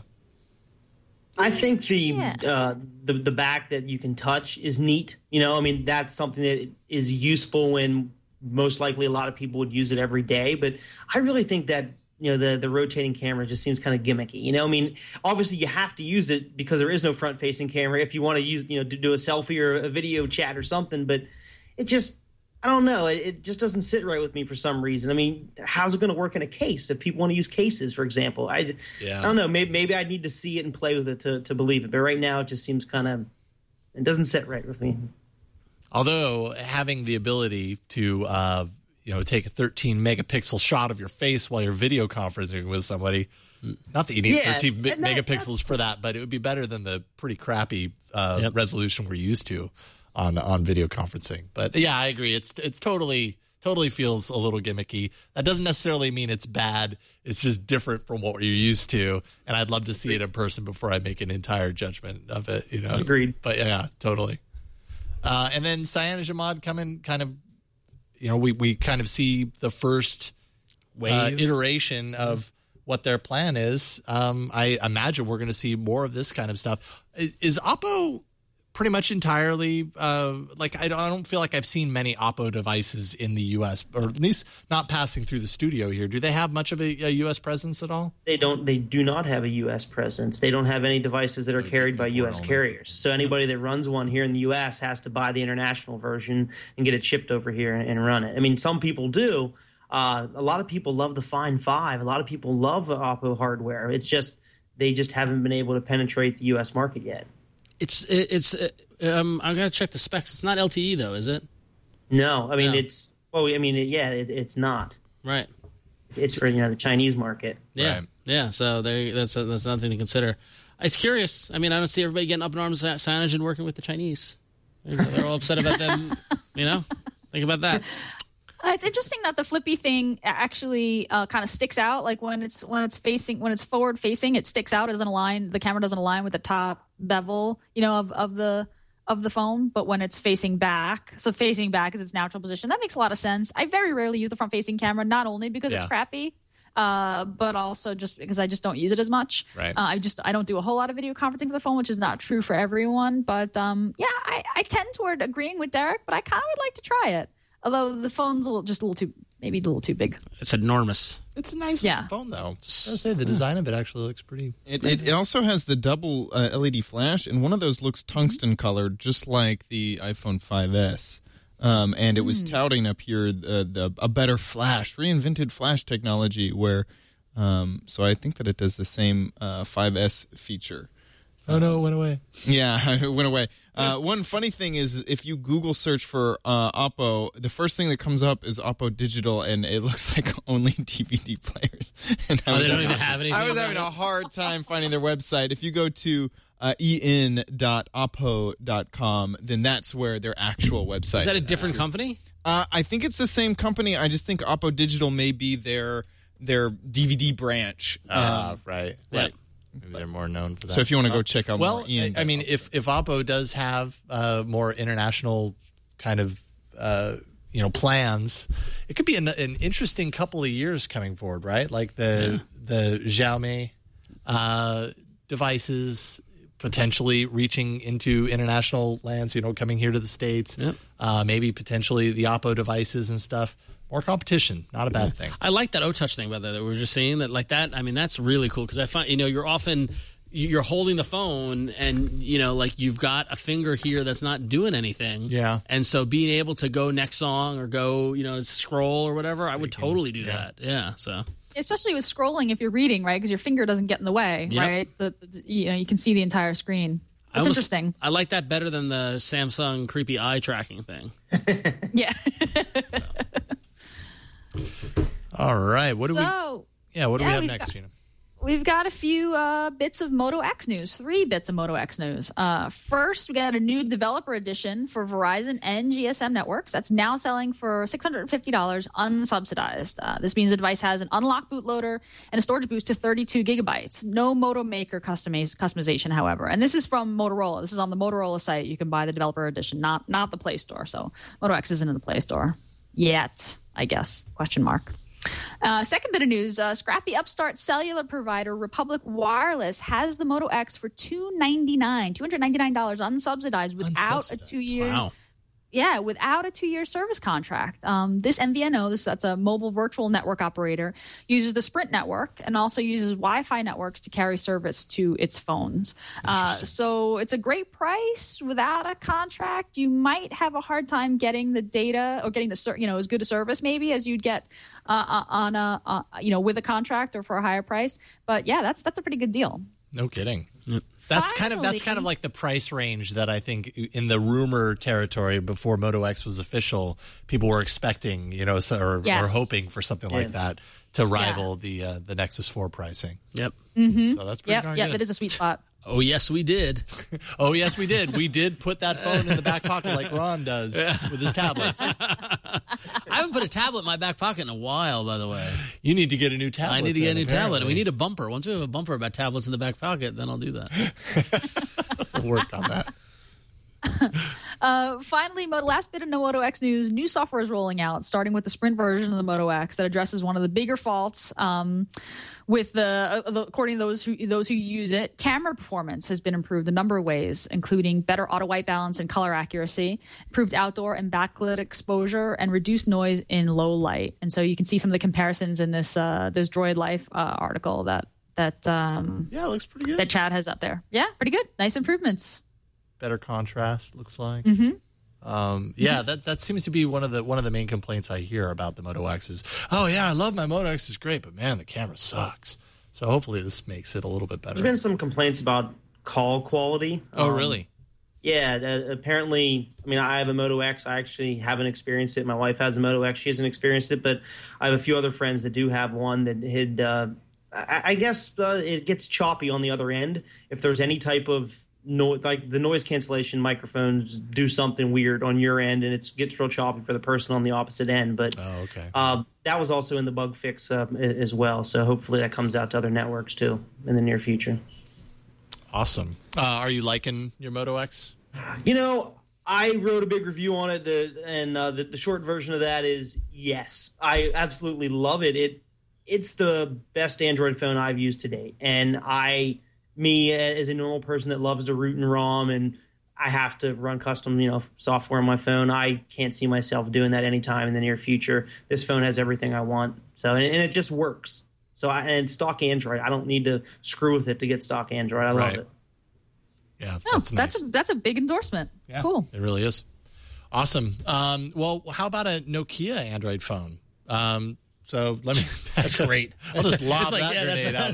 I think the Yeah. uh, the the back that you can touch is neat. You know, I mean that's something that is useful when most likely a lot of people would use it every day. But I really think that you know the the rotating camera just seems kind of gimmicky. You know, I mean obviously you have to use it because there is no front facing camera if you want to use you know to do a selfie or a video chat or something. But it just I don't know. It, it just doesn't sit right with me for some reason. I mean, how's it going to work in a case if people want to use cases, for example? I, Yeah. I don't know. Maybe, maybe I need to see it and play with it to, to believe it. But right now, it just seems kind of – it doesn't sit right with me. Although having the ability to, uh, you know, take a thirteen megapixel shot of your face while you're video conferencing with somebody, not that you need Yeah, thirteen me- and that- megapixels for that, but it would be better than the pretty crappy uh, Yep. resolution we're used to on on video conferencing. But yeah, I agree. It's it's totally totally feels a little gimmicky. That doesn't necessarily mean it's bad. It's just different from what you're used to. And I'd love to see it in person before I make an entire judgment of it. You know, Agreed. But yeah, totally. Uh, and then CyanogenMod coming kind of, you know, we, we kind of see the first Wave. uh, iteration of what their plan is. Um, I imagine we're going to see more of this kind of stuff. Is, is Oppo pretty much entirely uh, like I don't, I don't feel like I've seen many Oppo devices in the U S, or at least not passing through the studio here. Do they have much of a, a U S presence at all? They don't. They do not have a U S presence. They don't have any devices that are carried by U S carriers. So anybody that runs one here in the U S has to buy the international version and get it shipped over here and, and run it. I mean, some people do. Uh, a lot of people love the Find five. A lot of people love Oppo hardware. It's just they just haven't been able to penetrate the U S market yet. It's it, it's uh, um I'm gonna check the specs. It's not L T E though, is it? No, I mean No. it's. Well, I mean, it, yeah, it, it's not. Right. It's for you know the Chinese market. Yeah. Right. Yeah. So there, that's that's another thing to consider. It's curious. I mean, I don't see everybody getting up in arms at Cyanogen working with the Chinese. They're, they're all upset about them. You know, think about that. Uh, it's interesting that the flippy thing actually uh, kind of sticks out. Like when it's when it's facing when it's forward facing, it sticks out. It doesn't align. The camera doesn't align with the top bevel, you know, of, of the of the phone. But when it's facing back, so facing back is its natural position. That makes a lot of sense. I very rarely use the front facing camera, not only because Yeah. it's crappy, uh, but also just because I just don't use it as much. Right. Uh, I just I don't do a whole lot of video conferencing with the phone, which is not true for everyone. But um, yeah, I, I tend toward agreeing with Derek, but I kind of would like to try it. Although the phone's a little, just a little too, maybe a little too big. It's enormous. It's a nice Yeah. phone, though. I would say the design of it actually looks pretty. It, it, it also has the double uh, L E D flash, and one of those looks tungsten colored, just like the iPhone five S. Um, and it was touting up here the, the a better flash, reinvented flash technology. Where, um, so I think that it does the same uh, five S feature. Oh no, it went away. Yeah, it went away. Uh, one funny thing is, if you Google search for uh, Oppo, the first thing that comes up is Oppo Digital, and it looks like only D V D players. And I Oh, was they don't having- even have anything. I was about having it? a hard time finding their website. If you go to uh, e n dot oppo dot com, then that's where their actual website Is that a different company? Uh, I think it's the same company. I just think Oppo Digital may be their their D V D branch. Ah, Um, right. Right. Maybe they're more known for that. so if you want to go check out well, more, Ian, I mean, if if Oppo does have uh, more international kind of uh, you know plans, it could be an, an interesting couple of years coming forward, right? Like the the Xiaomi uh, devices potentially reaching into international lands, you know, coming here to the States, Yep. uh, maybe potentially the Oppo devices and stuff. More competition, not a bad thing. I like that O-Touch thing, by the way, that we were just saying that like that. I mean, that's really cool because I find, you know, you're often you're holding the phone and, you know, like you've got a finger here that's not doing anything. Yeah. And so being able to go next song or go, you know, scroll or whatever, Speaking. I would totally do yeah. that. Yeah. So. Especially with scrolling if you're reading, right? Because your finger doesn't get in the way, Yep. right? The, the, you know, you can see the entire screen. I That's almost- interesting. I like that better than the Samsung creepy eye tracking thing. Yeah. All right. What do so, we? Yeah. What do yeah, we have we've next, got- Gina? We've got a few uh, bits of Moto X news, three bits of Moto X news. Uh, first, we got a new developer edition for Verizon and G S M networks. That's now selling for six hundred fifty dollars unsubsidized. Uh, this means the device has an unlocked bootloader and a storage boost to thirty-two gigabytes. No Moto Maker customiz- customization, however. And this is from Motorola. This is on the Motorola site. You can buy the developer edition, not not the Play Store. So Moto X isn't in the Play Store yet, I guess, question mark. Uh, second bit of news, uh, scrappy upstart cellular provider Republic Wireless has the Moto X for two hundred ninety-nine dollars two hundred ninety-nine dollars unsubsidized without a two years. Wow. Yeah, without a two-year service contract. Um, this M V N O, this that's a mobile virtual network operator, uses the Sprint network and also uses Wi-Fi networks to carry service to its phones. Uh, so it's a great price without a contract. You might have a hard time getting the data or getting the ser- you know as good a service maybe as you'd get uh, on a uh, you know with a contract or for a higher price. But yeah, that's that's a pretty good deal. No kidding. That's kind of that's kind of like the price range that I think in the rumor territory before Moto X was official, people were expecting, you know, so, or, Yes. or hoping for something Yeah. like that to rival the uh, the Nexus four pricing. Yep. So that's pretty Yeah, darn yeah, good. that is a sweet spot. Oh, yes, we did. Oh yes, we did. We did put that phone in the back pocket like Ron does with his tablets. I haven't put a tablet in my back pocket in a while, by the way. You need to get a new tablet. I need to get a then, new tablet. And apparently. we need a bumper. Once we have a bumper about tablets in the back pocket, then I'll do that. We'll work on that. Uh, finally, Moto, last bit of no Moto X news. New software is rolling out, starting with the Sprint version of the Moto X that addresses one of the bigger faults um, with the, uh, the, according to those who those who use it, camera performance has been improved a number of ways, including better auto white balance and color accuracy, improved outdoor and backlit exposure, and reduced noise in low light. And so you can see some of the comparisons in this uh, this Droid Life uh, article that that um, Yeah, it looks pretty good. that Chad has up there. Yeah, pretty good. Nice improvements. Better contrast, looks like. Mm-hmm. Um, yeah, that that seems to be one of the one of the main complaints I hear about the Moto X is, oh yeah, I love my Moto X, is great, but man, the camera sucks. So hopefully this makes it a little bit better. There's been some complaints about call quality. Oh, Um, really? Yeah, uh, apparently, I mean, I have a Moto X. I actually haven't experienced it. My wife has a Moto X. She hasn't experienced it, but I have a few other friends that do have one that had, uh, I, I guess uh, it gets choppy on the other end. If there's any type of no, like the noise cancellation microphones do something weird on your end, and it gets real choppy for the person on the opposite end. But Oh, okay. uh, that was also in the bug fix uh, as well. So hopefully that comes out to other networks too in the near future. Awesome. Uh, are you liking your Moto X? You know, I wrote a big review on it, the, and uh, the, the short version of that is yes. I absolutely love it. It it's the best Android phone I've used to date, and I, me as a normal person that loves to root and ROM, and I have to run custom, you know, software on my phone. I can't see myself doing that anytime in the near future. This phone has everything I want, so and, and it just works. So I, and stock Android, I don't need to screw with it to get stock Android. I love Right. it. Yeah, Oh, that's nice. that's a, that's a big endorsement. Yeah, Cool. It really is. Awesome. Um, well, how about a Nokia Android phone? Um, so let me. That's great. I'll just lob It's like, that yeah, grenade out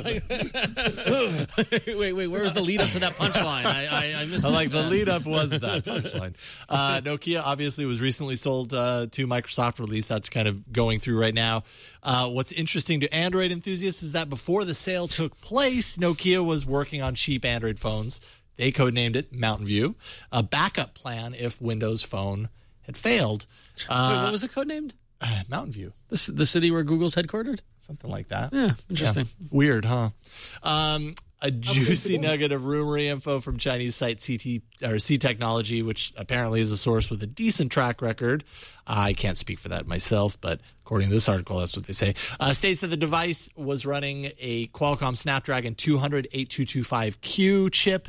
that's of it. wait, wait, where was the lead up to that punchline? I, I, I missed I like the that. lead up was that punchline. Uh, Nokia obviously was recently sold uh, to Microsoft, or at least that's kind of going through right now. Uh, what's interesting to Android enthusiasts is that before the sale took place, Nokia was working on cheap Android phones. They codenamed it Mountain View, a backup plan if Windows Phone had failed. Uh, Wait, what was it codenamed? Mountain View, The, c- the city where Google's headquartered? something like that. Yeah, interesting. Yeah. Weird, huh? Um, a juicy nugget of rumory info from Chinese site C T or C Technology, which apparently is a source with a decent track record. I can't speak for that myself, but according to this article, that's what they say. Uh, states that the device was running a Qualcomm Snapdragon two hundred eight two two five Q chip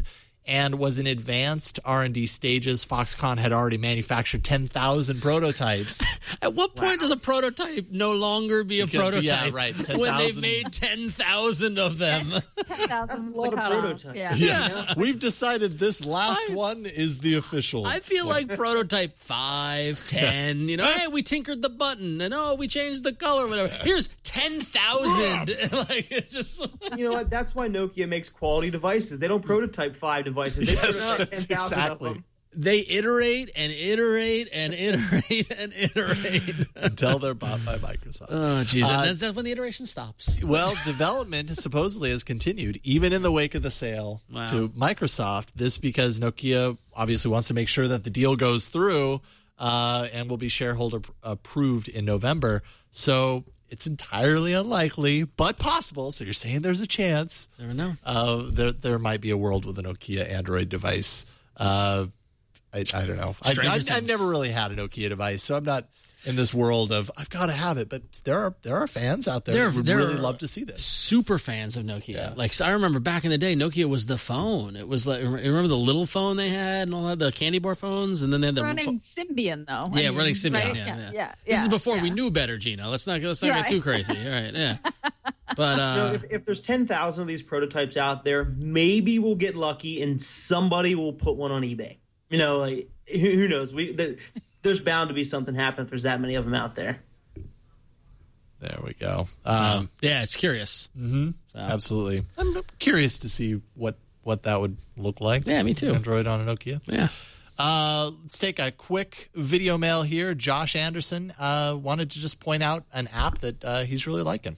and was in advanced R and D stages. Foxconn had already manufactured ten thousand prototypes. At what point wow. does a prototype no longer be a Because, prototype? Yeah, right. ten, when they've made ten thousand of them. ten thousand That's a lot of prototypes. Yeah. Yes. Yeah. We've decided this last I, one is the official. I feel like prototype five, ten, yes. you know, hey, we tinkered the button, and oh, we changed the color, whatever. Here's ten thousand. Like, it's just... You know what? That's why Nokia makes quality devices. They don't prototype five devices. They yes, prototype ten thousand exactly. of them. They iterate and iterate and iterate and iterate until they're bought by Microsoft. Oh, geez. Uh, that's, that's when the iteration stops. Well, development supposedly has continued, even in the wake of the sale wow. to Microsoft. This because Nokia obviously wants to make sure that the deal goes through uh, and will be shareholder approved in November. So it's entirely unlikely, but possible. So you're saying there's a chance. Never know. Uh, there, there might be a world with a Nokia Android device. Uh, I, I don't know. I've, I've, I've never really had a Nokia device, so I'm not in this world of I've got to have it. But there are there are fans out there, there who would really love to see this. Super fans of Nokia. Yeah. Like so I remember back in the day, Nokia was the phone. It was like remember the little phone they had and all that, the candy bar phones, and then they had the running fo- Symbian though. Yeah, I mean, running Symbian. Right? Yeah, Yeah, yeah. yeah, yeah. This is before yeah. we knew better, Gino. Let's not let's not right. get too crazy. All right, yeah. But uh, you know, if, if there's ten thousand of these prototypes out there, maybe we'll get lucky and somebody will put one on eBay. You know, like who knows? We there, there's bound to be something happen if there's that many of them out there. There we go. Um, yeah, it's curious. Mm-hmm. So. Absolutely. I'm curious to see what, what that would look like. Yeah, me too. Android on a Nokia. Yeah. Uh, let's take a quick video mail here. Josh Anderson uh, wanted to just point out an app that uh, he's really liking.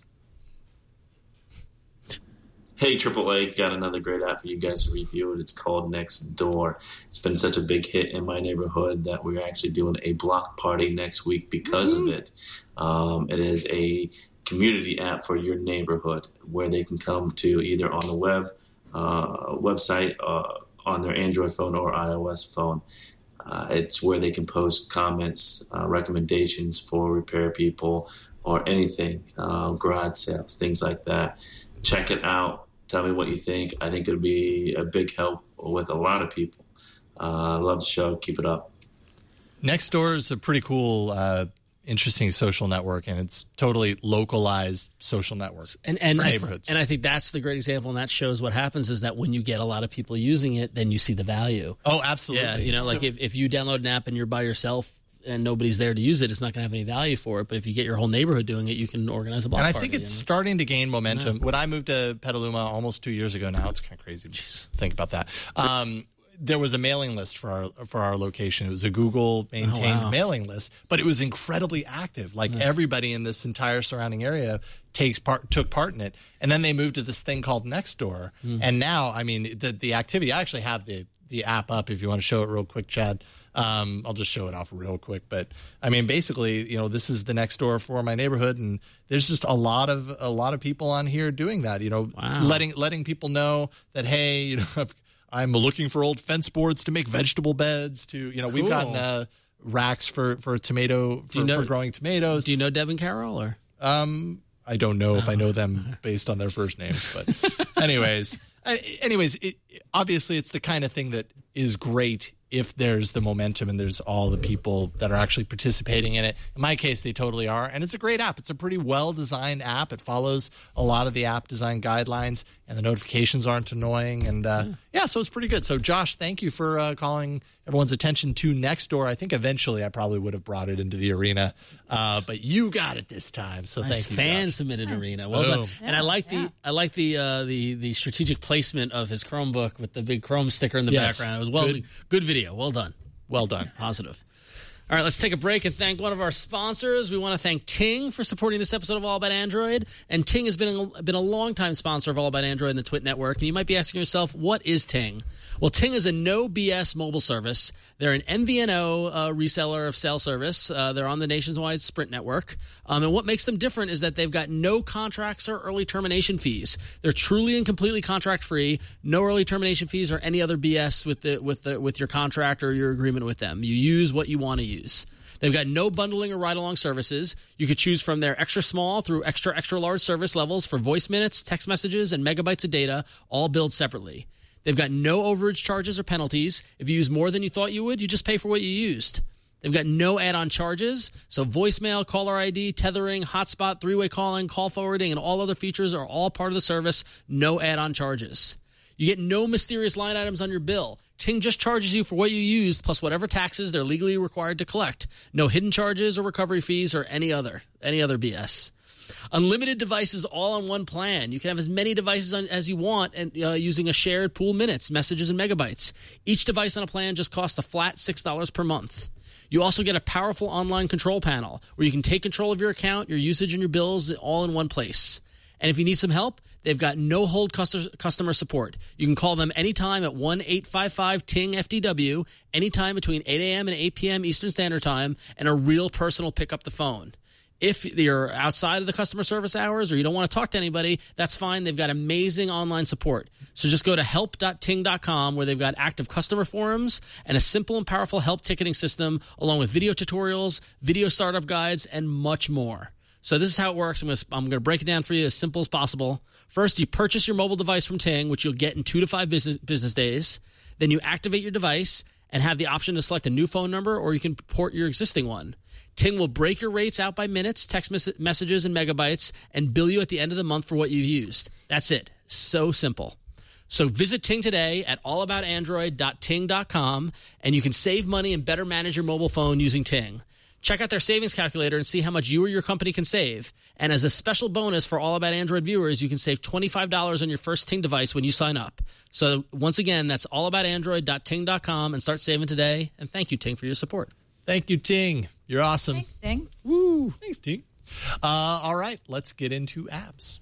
Hey, triple A, got another great app for you guys to review. It's called Nextdoor. It's been such a big hit in my neighborhood that we're actually doing a block party next week because mm-hmm. of it. Um, it is a community app for your neighborhood where they can come to either on the web, uh, website, uh, on their Android phone or iOS phone. Uh, it's where they can post comments, uh, recommendations for repair people or anything, uh, garage sales, things like that. Check it out. Tell me what you think. I think it'll be a big help with a lot of people. Uh, I love the show. Keep it up. Nextdoor is a pretty cool, uh, interesting social network, and it's totally localized social network and, and for I, neighborhoods. And I think that's the great example, and that shows what happens is that when you get a lot of people using it, then you see the value. Oh, absolutely. Yeah, you know, like so, if, if you download an app and you're by yourself and nobody's there to use it, it's not going to have any value for it. But if you get your whole neighborhood doing it, you can organize a block party. And I party, think it's you know? starting to gain momentum. Yeah. When I moved to Petaluma almost two years ago now, it's kind of crazy to Jeez. think about that. Um, there was a mailing list for our for our location. It was a Google maintained oh, wow. mailing list, but it was incredibly active. Like yeah. everybody in this entire surrounding area takes part took part in it. And then they moved to this thing called Nextdoor. Mm. And now, I mean, the the activity. I actually have the the app up if you want to show it real quick, Chad. Um, I'll just show it off real quick. But I mean, basically, you know, this is the Nextdoor for my neighborhood, and there's just a lot of a lot of people on here doing that. You know, wow. letting letting people know that hey, you know, I'm looking for old fence boards to make vegetable beds. To you know, cool. we've gotten uh, racks for for tomato for, you know, for growing tomatoes. Do you know Deb and Carol or? Um, I don't know oh. if I know them based on their first names, but anyways, anyways, it, obviously it's the kind of thing that is great if there's the momentum and there's all the people that are actually participating in it. In my case, they totally are. And it's a great app. It's a pretty well-designed app. It follows a lot of the app design guidelines, and the notifications aren't annoying. And uh, yeah. yeah, so it's pretty good. So, Josh, thank you for uh, calling everyone's attention to Nextdoor. I think eventually I probably would have brought it into the arena, uh, but you got it this time. So nice. thank you, Fan Josh. submitted arena. Well Boom. done. Yeah, and I like yeah. the I like the uh, the the strategic placement of his Chromebook with the big Chrome sticker in the yes. background. It was well good. good video. Well done. Well done. Positive. All right, let's take a break and thank one of our sponsors. We want to thank Ting for supporting this episode of All About Android. And Ting has been a, been a longtime sponsor of All About Android and the Twit Network. And you might be asking yourself, what is Ting? Well, Ting is a no B S mobile service. They're an M V N O uh, reseller of cell service. Uh, they're on the nationwide Sprint network. Um, and what makes them different is that they've got no contracts or early termination fees. They're truly and completely contract free. No early termination fees or any other B S with the with the with your contract or your agreement with them. You use what you want to use. They've got no bundling or ride-along services. You could choose from their extra small through extra, extra large service levels for voice minutes, text messages, and megabytes of data, all billed separately. They've got no overage charges or penalties. If you use more than you thought you would, you just pay for what you used. They've got no add-on charges, so voicemail, caller I D, tethering, hotspot, three-way calling, call forwarding, and all other features are all part of the service. No add-on charges. You get no mysterious line items on your bill. Ting just charges you for what you used plus whatever taxes they're legally required to collect. No hidden charges or recovery fees or any other any other B S. Unlimited devices all on one plan. You can have as many devices on, as you want and uh, using a shared pool minutes, messages, and megabytes. Each device on a plan just costs a flat six dollars per month. You also get a powerful online control panel where you can take control of your account, your usage, and your bills all in one place. And if you need some help, they've got no-hold customer support. You can call them anytime at one eight five five ting F D W, anytime between eight a.m. and eight p.m. Eastern Standard Time, and a real person will pick up the phone. If you're outside of the customer service hours or you don't want to talk to anybody, that's fine. They've got amazing online support. So just go to help dot ting dot com where they've got active customer forums and a simple and powerful help ticketing system along with video tutorials, video startup guides, and much more. So this is how it works. I'm going to, I'm going to break it down for you as simple as possible. First, you purchase your mobile device from Ting, which you'll get in two to five business, business days. Then you activate your device and have the option to select a new phone number, or you can port your existing one. Ting will break your rates out by minutes, text mes- messages, and megabytes, and bill you at the end of the month for what you've used. That's it. So simple. So visit Ting today at all about android dot ting dot com, and you can save money and better manage your mobile phone using Ting. Check out their savings calculator and see how much you or your company can save. And as a special bonus for All About Android viewers, you can save twenty-five dollars on your first Ting device when you sign up. So once again, that's all about android dot ting dot com, and start saving today. And thank you, Ting, for your support. Thank you, Ting. You're awesome. Thanks, Ting. Woo. Thanks, Ting. Uh, all right, let's get into apps.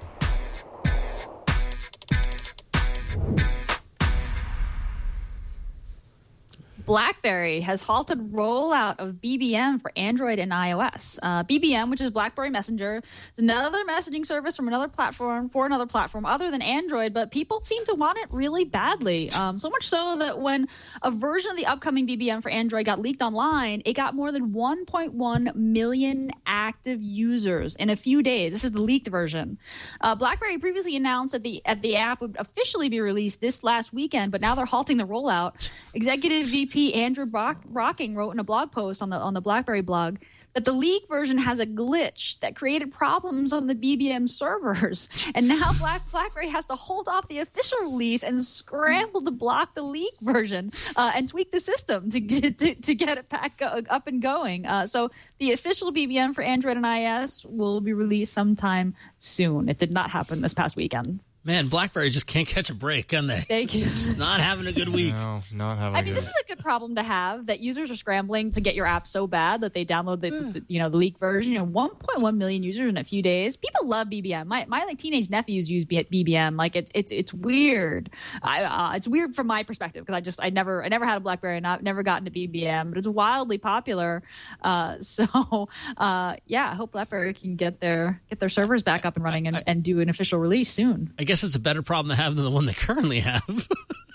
BlackBerry has halted rollout of B B M for Android and iOS. Uh, B B M, which is BlackBerry Messenger, is another messaging service from another platform for another platform other than Android, but people seem to want it really badly. Um, so much so that when a version of the upcoming B B M for Android got leaked online, it got more than one point one million active users in a few days. This is the leaked version. Uh, BlackBerry previously announced that the, that the app would officially be released this last weekend, but now they're halting the rollout. Executive V P Andrew Brock- Rocking wrote in a blog post on the on the BlackBerry blog that the leak version has a glitch that created problems on the B B M servers, and now Black BlackBerry has to hold off the official release and scramble to block the leak version uh, and tweak the system to get to, to get it back go, up and going. Uh, so the official B B M for Android and iOS will be released sometime soon. It did not happen this past weekend. Man, BlackBerry just can't catch a break, can they? They can. Just not having a good week. No, not having. I mean, a this is a good problem to have, that users are scrambling to get your app so bad that they download the, the, the you know the leaked version. You know, one point one million users in a few days. People love B B M. My my like teenage nephews use B B M. Like it's it's it's weird. I, uh, it's weird from my perspective because I just I never I never had a BlackBerry and I've never gotten to B B M, but it's wildly popular. Uh, so uh, yeah, I hope BlackBerry can get their get their servers back up and running and, and do an official release soon. I guess it's a better problem to have than the one they currently have.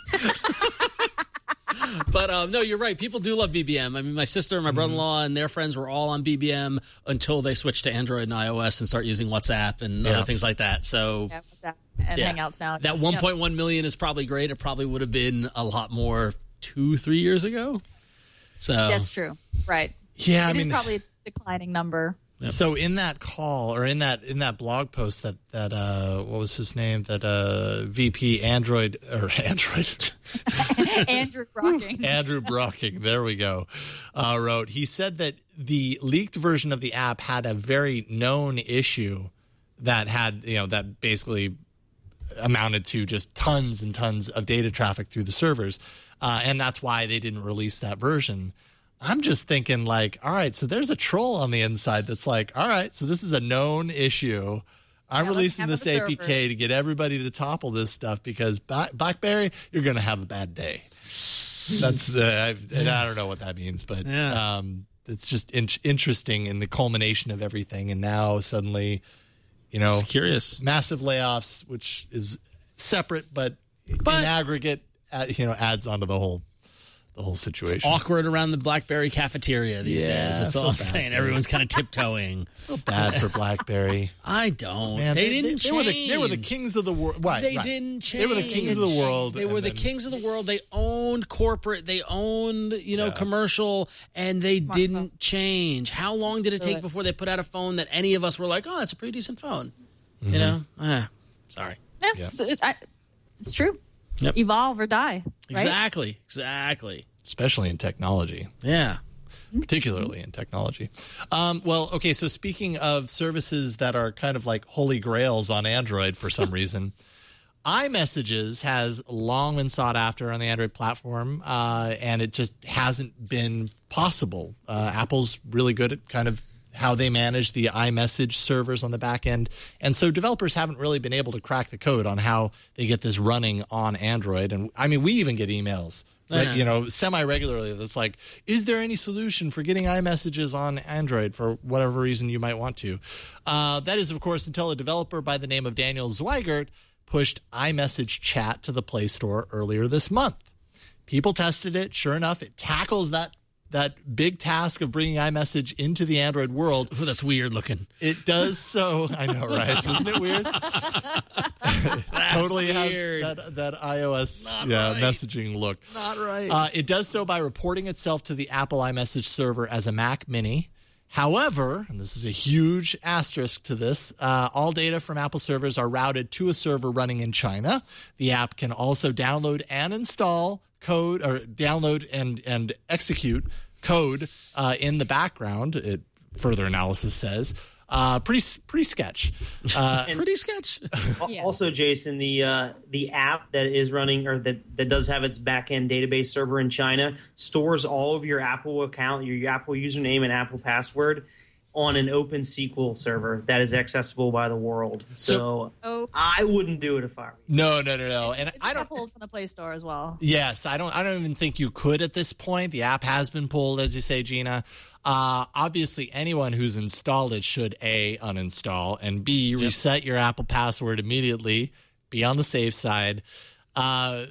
But um, no, you're right. People do love B B M. I mean, my sister and my brother-in-law and their friends were all on B B M until they switched to Android and iOS and start using WhatsApp and Yeah. other things like that. So Yeah, WhatsApp and yeah. Hangouts now. That one point one million is probably great. It probably would have been a lot more two, three years ago. So That's true. Right. Yeah, It I is mean, probably a declining number. so in that call or in that in that blog post that that uh, what was his name that uh, V P Android or Android Andrew Rocking. Andrew Brocking, there we go, uh, wrote, he said that the leaked version of the app had a very known issue that had, you know, that basically amounted to just tons and tons of data traffic through the servers. Uh, and that's why they didn't release that version. I'm just thinking like, all right, so there's a troll on the inside that's like, all right, so this is a known issue. I'm Yeah, let's releasing have this the A P K servers. to get everybody to topple this stuff because Ba- BlackBerry, you're going to have a bad day. That's uh, I, and I don't know what that means, but Yeah. um, it's just in- interesting in the culmination of everything. And now suddenly, you know, just curious. massive layoffs, which is separate, but, But- in aggregate, uh, you know, adds onto the whole the whole situation. Awkward around the BlackBerry cafeteria these Yeah, days. That's I all I'm feel bad saying. for Everyone's those. kind of tiptoeing. Feel bad for BlackBerry. I don't. Man, they, they, didn't they, change. they were the they were the kings of the world. Right, They right. didn't change. They were the kings of the world. They were and the then- kings of the world. They owned corporate. They owned, you know, Yeah. commercial, and they Smartphone. didn't change. How long did it Really? take before they put out a phone that any of us were like, oh, that's a pretty decent phone? Mm-hmm. You know? Ah, sorry. Yeah, Yeah. It's, it's, I, it's true. Yep. Evolve or die. Right? Exactly. Exactly. especially in technology. Yeah. Particularly in technology. Um, well, okay, so speaking of services that are kind of like holy grails on Android for some reason, iMessages has long been sought after on the Android platform, uh, and it just hasn't been possible. Uh, Apple's really good at kind of how they manage the iMessage servers on the back end. And so developers haven't really been able to crack the code on how they get this running on Android. And I mean, we even get emails, I know. you know, semi-regularly that's like, is there any solution for getting iMessages on Android for whatever reason you might want to? Uh, that is, of course, until a developer by the name of Daniel Zweigert pushed iMessage Chat to the Play Store earlier this month. People tested it. Sure enough, it tackles that that big task of bringing iMessage into the Android world. Oh, that's weird looking. It does so. I know, right? Isn't it weird? Totally weird. has that, that iOS Not yeah, right. messaging look. Not right. Uh, it does so by reporting itself to the Apple iMessage server as a Mac Mini. However, and this is a huge asterisk to this, uh, all data from Apple servers are routed to a server running in China. The app can also download and install code, or download and, and execute code uh, in the background, it further analysis says. Uh, pretty pretty sketch. Uh, Pretty sketch. Yeah. Also, Jason, the uh, the app that is running or that, that does have its back-end database server in China stores all of your Apple account, your, your Apple username and Apple password on an open S Q L server that is accessible by the world. So, Oh, I wouldn't do it if I were you. no, no, no, no. And it's I don't. pulled from the Play Store as well. Yes, I don't. I don't even think you could at this point. The app has been pulled, as you say, Gina. Uh, obviously, anyone who's installed it should A, uninstall, and B, reset your Apple password immediately. Be on the safe side. Uh,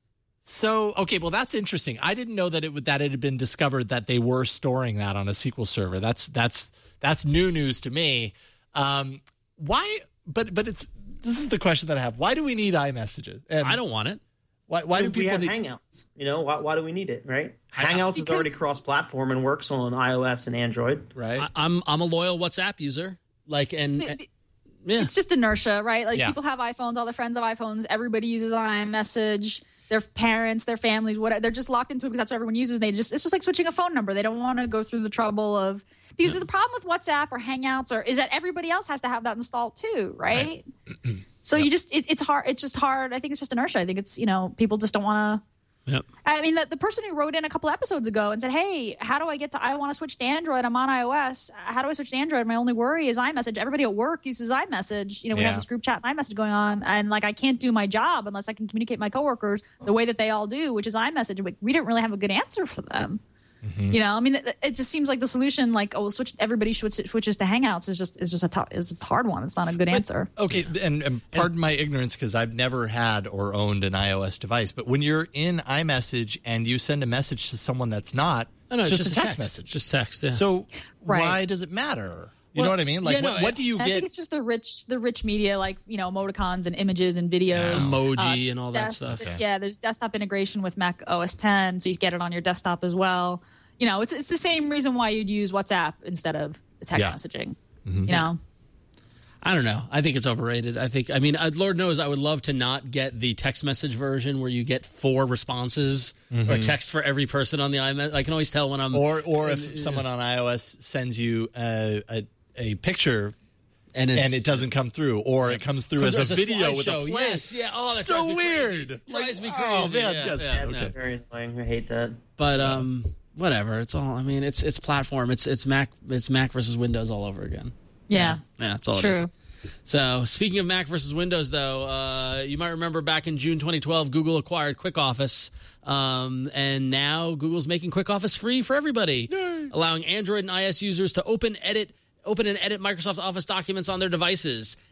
so, okay, well, that's interesting. I didn't know that it would, that it had been discovered that they were storing that on a S Q L server. That's that's that's new news to me. Um, why? But but it's this is the question that I have. Why do we need iMessages? And I don't want it. Why, why do we people have need? Hangouts? You know, why, why do we need it, right? I- Hangouts is already Because- cross-platform and works on iOS and Android. Right. I, I'm I'm a loyal WhatsApp user. Like, and, and yeah. It's just inertia, right? Like Yeah. people have iPhones, all their friends have iPhones, everybody uses iMessage, their parents, their families, whatever. They're just locked into it because that's what everyone uses. And they just it's just like switching a phone number. They don't want to go through the trouble of because the problem with WhatsApp or Hangouts or is that everybody else has to have that installed too, right? So you just it, it's hard. It's just hard. I think it's just inertia. I think it's you know people just don't want to. Yep. I mean, the, the person who wrote in a couple episodes ago and said, hey, how do I get to, I want to switch to Android. I'm on iOS. How do I switch to Android? My only worry is iMessage. Everybody at work uses iMessage. You know, we Yeah. have this group chat and iMessage going on. And like, I can't do my job unless I can communicate with my coworkers the way that they all do, which is iMessage. We, we didn't really have a good answer for them. You know, I mean, it, it just seems like the solution, like, oh, switch, everybody switch, switches to Hangouts is just, is just a tough, is it's a hard one. It's not a good answer. Okay, and, and pardon my ignorance because I've never had or owned an iOS device. But when you're in iMessage and you send a message to someone that's not, No, no, it's it's just, a text, message. Just text. Yeah. So Right. why does it matter? You Well, know what I mean? Like, yeah, no, what, what do you And I get? think it's just the rich, the rich media, like you know, emoticons and images and videos, Emoji Uh, and all that des- stuff. Yeah, there's desktop integration with Mac O S ten, so you get it on your desktop as well. You know, it's it's the same reason why you'd use WhatsApp instead of text Yeah. messaging. Mm-hmm. You know, I don't know. I think it's overrated. I think, I mean, uh, Lord knows I would love to not get the text message version where you get four responses or text for every person on the iMessage. I can always tell when I'm. or or if someone on iOS sends you a, a, a picture and, it's, and it doesn't come through, or it comes through comes as a as a video with a slideshow. play. Yes, yeah. Oh, that so drives me weird. crazy. Like, Drives me oh, crazy. man, Yeah, yes. yeah, Okay. yeah. Very annoying. I hate that. But um, whatever. It's all. I mean, it's it's platform. It's it's Mac. It's Mac versus Windows all over again. yeah, Yeah, that's all it's it is. true. So, speaking of Mac versus Windows, though, uh, you might remember back in June twenty twelve, Google acquired QuickOffice, um, and now Google's making QuickOffice free for everybody, allowing Android and iOS users to open, edit, open and edit Microsoft Office documents on their devices.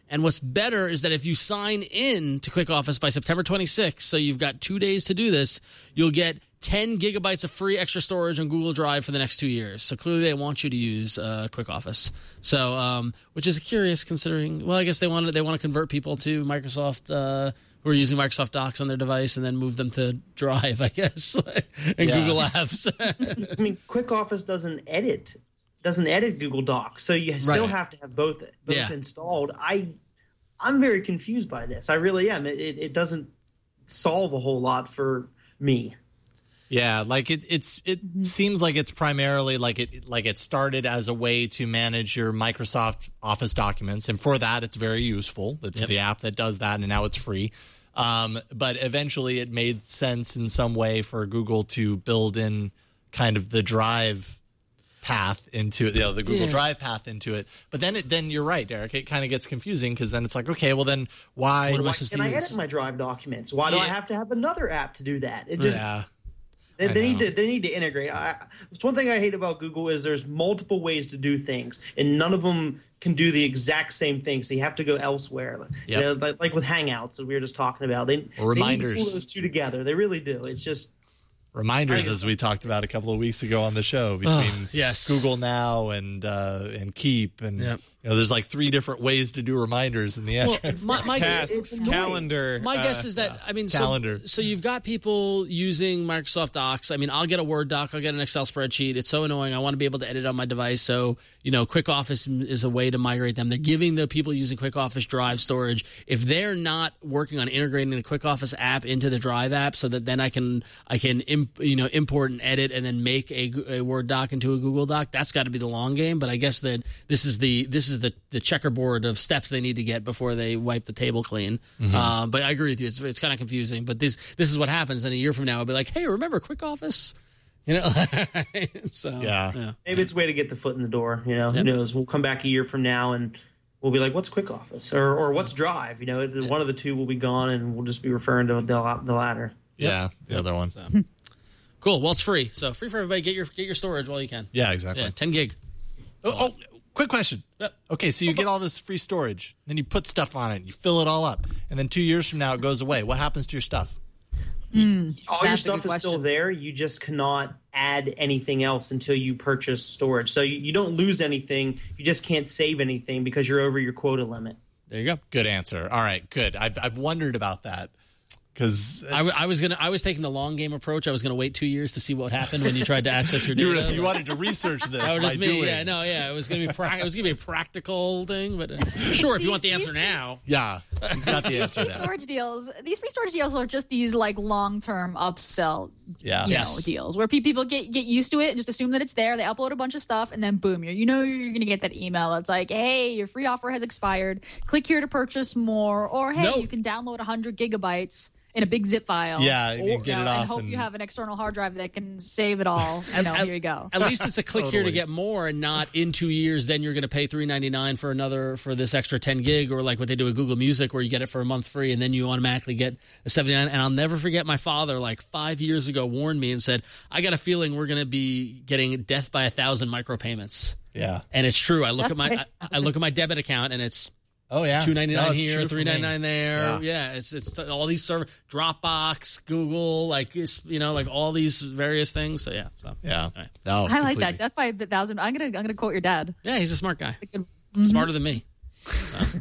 And what's better is that if you sign in to QuickOffice by September twenty-sixth, so you've got two days to do this, you'll get ten gigabytes of free extra storage on Google Drive for the next two years. So clearly they want you to use uh, QuickOffice. So, um, which is curious considering, well, I guess they want to, they want to convert people to Microsoft, uh, who are using Microsoft Docs on their device and then move them to Drive, I guess, and Yeah. Google Apps. I mean, QuickOffice doesn't edit doesn't edit Google Docs, so you still Right. have to have both both Yeah. installed. I I'm very confused by this. I really am. It, it it doesn't solve a whole lot for me. Yeah, like it it's it seems like it's primarily like it like it started as a way to manage your Microsoft Office documents, and for that it's very useful. It's Yep. the app that does that, and now it's free. Um, but eventually it made sense in some way for Google to build in kind of the Drive path into it, you know, the Google Yeah. Drive path into it. But then it then you're right, Derek, it kind of gets confusing because then it's like, okay, well then why What am I Why supposed can to I use? edit my Drive documents? Why do I Yeah. have to have another app to do that? It just yeah. They, I they need know. to they need to integrate. I, it's one thing I hate about Google is there's multiple ways to do things, and none of them can do the exact same thing. So you have to go elsewhere. You Yep. know, like, like with Hangouts that we were just talking about. They, Or they need reminders. to pull those two together. They really do. It's just Reminders, I- as we talked about a couple of weeks ago on the show, between yes. Google Now and uh, and Keep, and Yep. you know, there's like three different ways to do reminders in the Well, address. my, my, Tasks, it's annoying. calendar. My uh, guess is that I mean, Calendar. So, so you've got people using Microsoft Docs. I mean, I'll get a Word doc, I'll get an Excel spreadsheet. It's so annoying. I want to be able to edit on my device. So you know, QuickOffice is a way to migrate them. They're giving the people using QuickOffice Drive storage. If they're not working on integrating the QuickOffice app into the Drive app, so that then I can I can imp, you know import and edit and then make a, a Word doc into a Google Doc. That's got to be the long game. But I guess that this is the this is the the checkerboard of steps they need to get before they wipe the table clean. Mm-hmm. Uh, but I agree with you. It's it's kind of confusing. But this this is what happens. Then a year from now, I'll be like, hey, remember QuickOffice? You know. so Yeah. yeah. maybe it's a way to get the foot in the door. You know, who Yep. knows? We'll come back a year from now and we'll be like, what's QuickOffice or or what's Drive? You know, one of the two will be gone, and we'll just be referring to the the latter. yeah, the other one. Cool. Well, it's free, so free for everybody. Get your get your storage while you can. Yeah, exactly. Yeah, ten gig. Oh, oh, quick question. Yep. Okay, so you get all this free storage, then you put stuff on it, you fill it all up, and then two years from now it goes away. What happens to your stuff? All your That's a stuff good is still question. there. You just cannot add anything else until you purchase storage. So you, you don't lose anything. You just can't save anything because you're over your quota limit. There you go. Good answer. All right, good. I've, I've wondered about that because I, w- I was gonna. I was taking the long game approach. I was gonna wait two years to see what happened when you tried to access your you, data. were- you wanted to research this That was by just me. doing. Yeah, no, yeah. It was gonna be. Pra- it was gonna be a practical thing, but uh, sure, if you want the answer now. Yeah, he's got the answer Free now. storage deals. These free storage deals are just these like long-term upsell, Yeah. you Yes. know, deals where pe- people get get used to it and just assume that it's there. They upload a bunch of stuff, and then boom, you're you know you're gonna get that email. It's like, hey, your free offer has expired. Click here to purchase more, or hey, No. you can download one hundred gigabytes in a big zip file. Yeah, and Or, get you it know, off and hope and- you have an external hard drive that can save it all. You know, At- here you go. At least it's a click here to Totally. get more, and not in two years. Then you're going to pay three ninety nine for another for this extra ten gig, or like what they do with Google Music, where you get it for a month free, and then you automatically get a seventy nine. And I'll never forget my father, like five years ago, warned me and said, "I got a feeling we're going to be getting death by a thousand micropayments." Yeah. And it's true. I look Death at my by I, I look at my debit account, and it's Oh yeah. two ninety nine No, it's here, true for three ninety me. nine there. Yeah. Yeah. it's it's all these server Dropbox, Google, like it's, you know, like all these various things. So yeah, so Yeah. all right. No, I like completely. that. Death by a thousand. I'm gonna I'm gonna quote your dad. Yeah, he's a smart guy, Mm-hmm. smarter than me. So.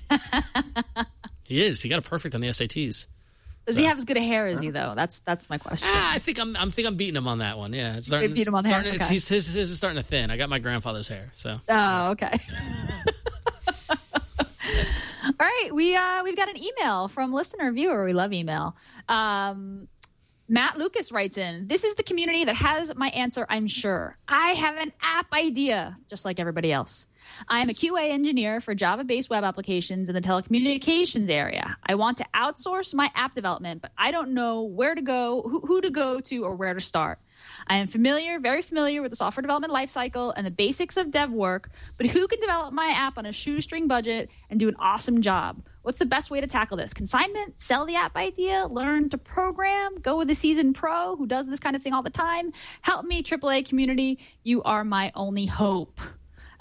He is. He got a perfect on the S A Ts. Does he have as good a hair as you though? That's that's my question. Ah, I think I'm. I'm think I'm beating him on that one. Yeah, it's starting. beat him on the hair? starting- it's- Okay. he's, his, his is starting to thin. I got my grandfather's hair, so Oh, okay. All right, we uh we've got an email from listener viewer. We love email. Um, Matt Lucas writes in, "This is the community that has my answer, I'm sure. I have an app idea, just like everybody else. I am a Q A engineer for Java-based web applications in the telecommunications area. I want to outsource my app development, but I don't know where to go, who, who to go to, or where to start. I am familiar, very familiar with the software development lifecycle and the basics of dev work, but who can develop my app on a shoestring budget and do an awesome job? What's the best way to tackle this? Consignment, sell the app idea, learn to program, go with a seasoned pro who does this kind of thing all the time? Help me, triple A community. You are my only hope."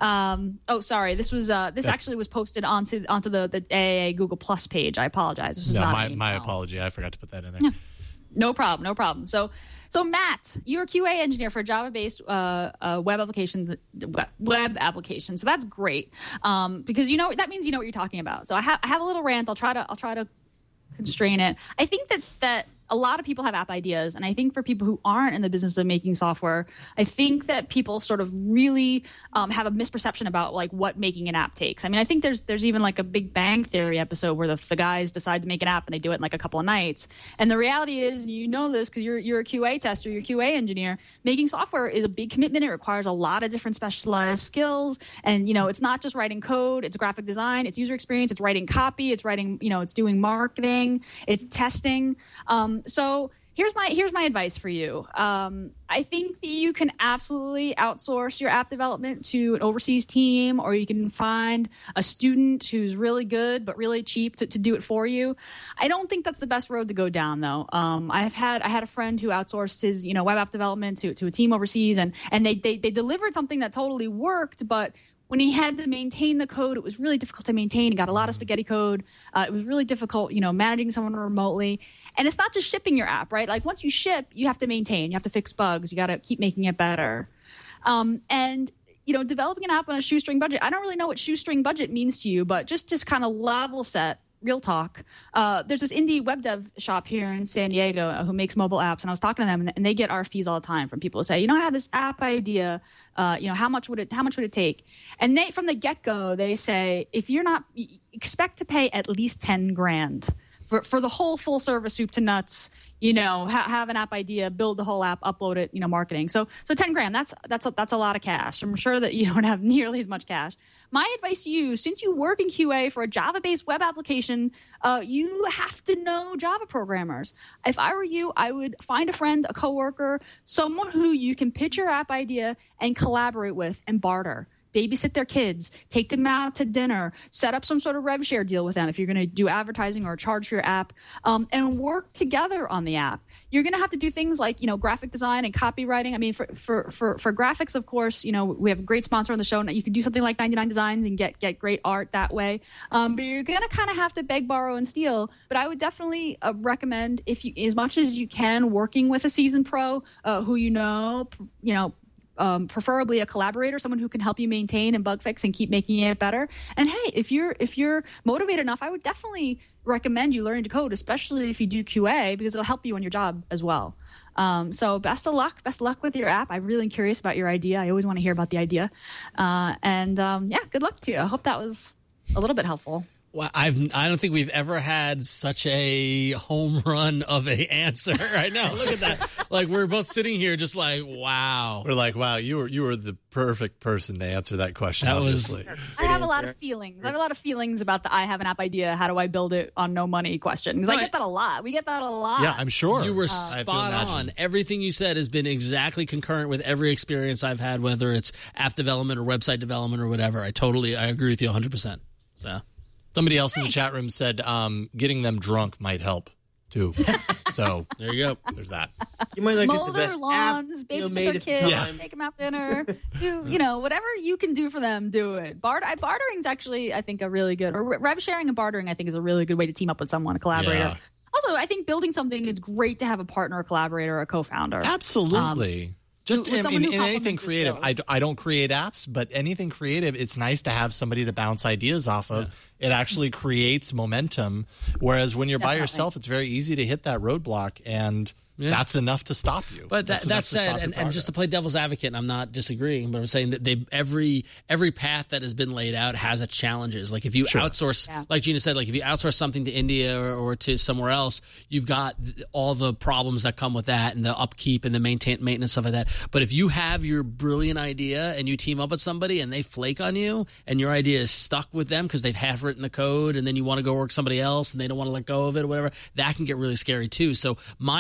Um, oh, sorry. This was uh, this That's, actually was posted onto onto the the A A A Google Plus page. I apologize. This was no, not my me. my no. apology. I forgot to put that in there. Yeah. No problem. No problem. So. So Matt, you're a Q A engineer for Java-based uh, uh, web applications, web applications. So that's great um, because you know that means you know what you're talking about. So I have I have a little rant. I'll try to I'll try to constrain it. I think that that a lot of people have app ideas, and I think for people who aren't in the business of making software, I think that people sort of really um, have a misperception about like what making an app takes. I mean, I think there's there's even like a Big Bang Theory episode where the, the guys decide to make an app and they do it in like a couple of nights. And the reality is, you know this because you're you're a Q A tester, you're a Q A engineer. Making software is a big commitment. It requires a lot of different specialized skills, and you know it's not just writing code. It's graphic design, it's user experience, it's writing copy, it's writing you know it's doing marketing, it's testing. Um, So here's my here's my advice for you. Um, I think that you can absolutely outsource your app development to an overseas team, or you can find a student who's really good but really cheap to, to do it for you. I don't think that's the best road to go down, though. Um, I've had I had a friend who outsourced his you know web app development to to a team overseas, and and they they, they delivered something that totally worked, but when he had to maintain the code, it was really difficult to maintain. He got a lot of spaghetti code. Uh, it was really difficult, you know, managing someone remotely. And it's not just shipping your app, right? Like once you ship, you have to maintain. You have to fix bugs. You got to keep making it better. Um, and, you know, developing an app on a shoestring budget, I don't really know what shoestring budget means to you, but just just kind of level set, real talk. Uh, there's this indie web dev shop here in San Diego who makes mobile apps, and I was talking to them, and they get R F Ps all the time from people who say, you know, I have this app idea. Uh, you know, how much would it how much would it take? And they, from the get-go, they say, if you're not, expect to pay at least ten grand. For, for the whole full service soup to nuts, you know, ha- have an app idea, build the whole app, upload it, you know, marketing. So, so ten grand, that's, that's, a, that's a lot of cash. I'm sure that you don't have nearly as much cash. My advice to you, since you work in Q A for a Java-based web application, uh, you have to know Java programmers. If I were you, I would find a friend, a coworker, someone who you can pitch your app idea and collaborate with and barter. Babysit their kids, take them out to dinner, set up some sort of rev share deal with them if you're going to do advertising or charge for your app, um, and work together on the app. You're going to have to do things like, you know, graphic design and copywriting. I mean, for, for, for, for graphics, of course, you know, we have a great sponsor on the show. You can do something like ninety-nine Designs and get, get great art that way. Um, but you're going to kind of have to beg, borrow, and steal. But I would definitely uh, recommend, if you, as much as you can, working with a seasoned pro uh, who you know, you know, Um, preferably a collaborator, someone who can help you maintain and bug fix and keep making it better. And hey, if you're if you're motivated enough, I would definitely recommend you learning to code, especially if you do Q A, because it'll help you on your job as well. Um, so best of luck. Best of luck with your app. I'm really curious about your idea. I always want to hear about the idea. Uh, and um, yeah, good luck to you. I hope that was a little bit helpful. Well, I've I don't think we've ever had such a home run of a answer. I know. Look at that. Like we're both sitting here, just like, wow. We're like, wow, you were you were the perfect person to answer that question. That obviously, was, I have a lot of feelings. I have a lot of feelings about the I have an app idea. How do I build it on no money question? Because I get that a lot. We get that a lot. Yeah, I'm sure. You were uh, spot on. Everything you said has been exactly concurrent with every experience I've had, whether it's app development or website development or whatever. I totally, I agree with you one hundred percent. So. Somebody else in the chat room said um, getting them drunk might help, too. So there you go. There's that. You might not Mow get the their best lawns, app, you know, babysit made their at the kids, time. take them out dinner. Do you know whatever you can do for them? Do it. Bart- I, bartering's actually, I think, a really good, or rev sharing and bartering, I think, is a really good way to team up with someone, a collaborator. Yeah. Also, I think building something, it's great to have a partner, a collaborator, or a co-founder. Absolutely. Um, Just with in, someone in, who in anything complements your creative. I, skills. d- I don't create apps, but anything creative, it's nice to have somebody to bounce ideas off of. Yeah. It actually creates momentum. Whereas when you're Definitely. by yourself, it's very easy to hit that roadblock, and Yeah. that's enough to stop you. But that, That's that enough to said, stop your and, and just to progress. play devil's advocate, and I'm not disagreeing, but I'm saying that they every every path that has been laid out has its challenges. Like if you Sure. outsource, Yeah. like Gina said, like if you outsource something to India or, or to somewhere else, you've got all the problems that come with that and the upkeep and the maintain maintenance stuff like that. But if you have your brilliant idea and you team up with somebody and they flake on you and your idea is stuck with them because they've half written the code and then you want to go work somebody else and they don't want to let go of it or whatever, that can get really scary too. So my advice to you is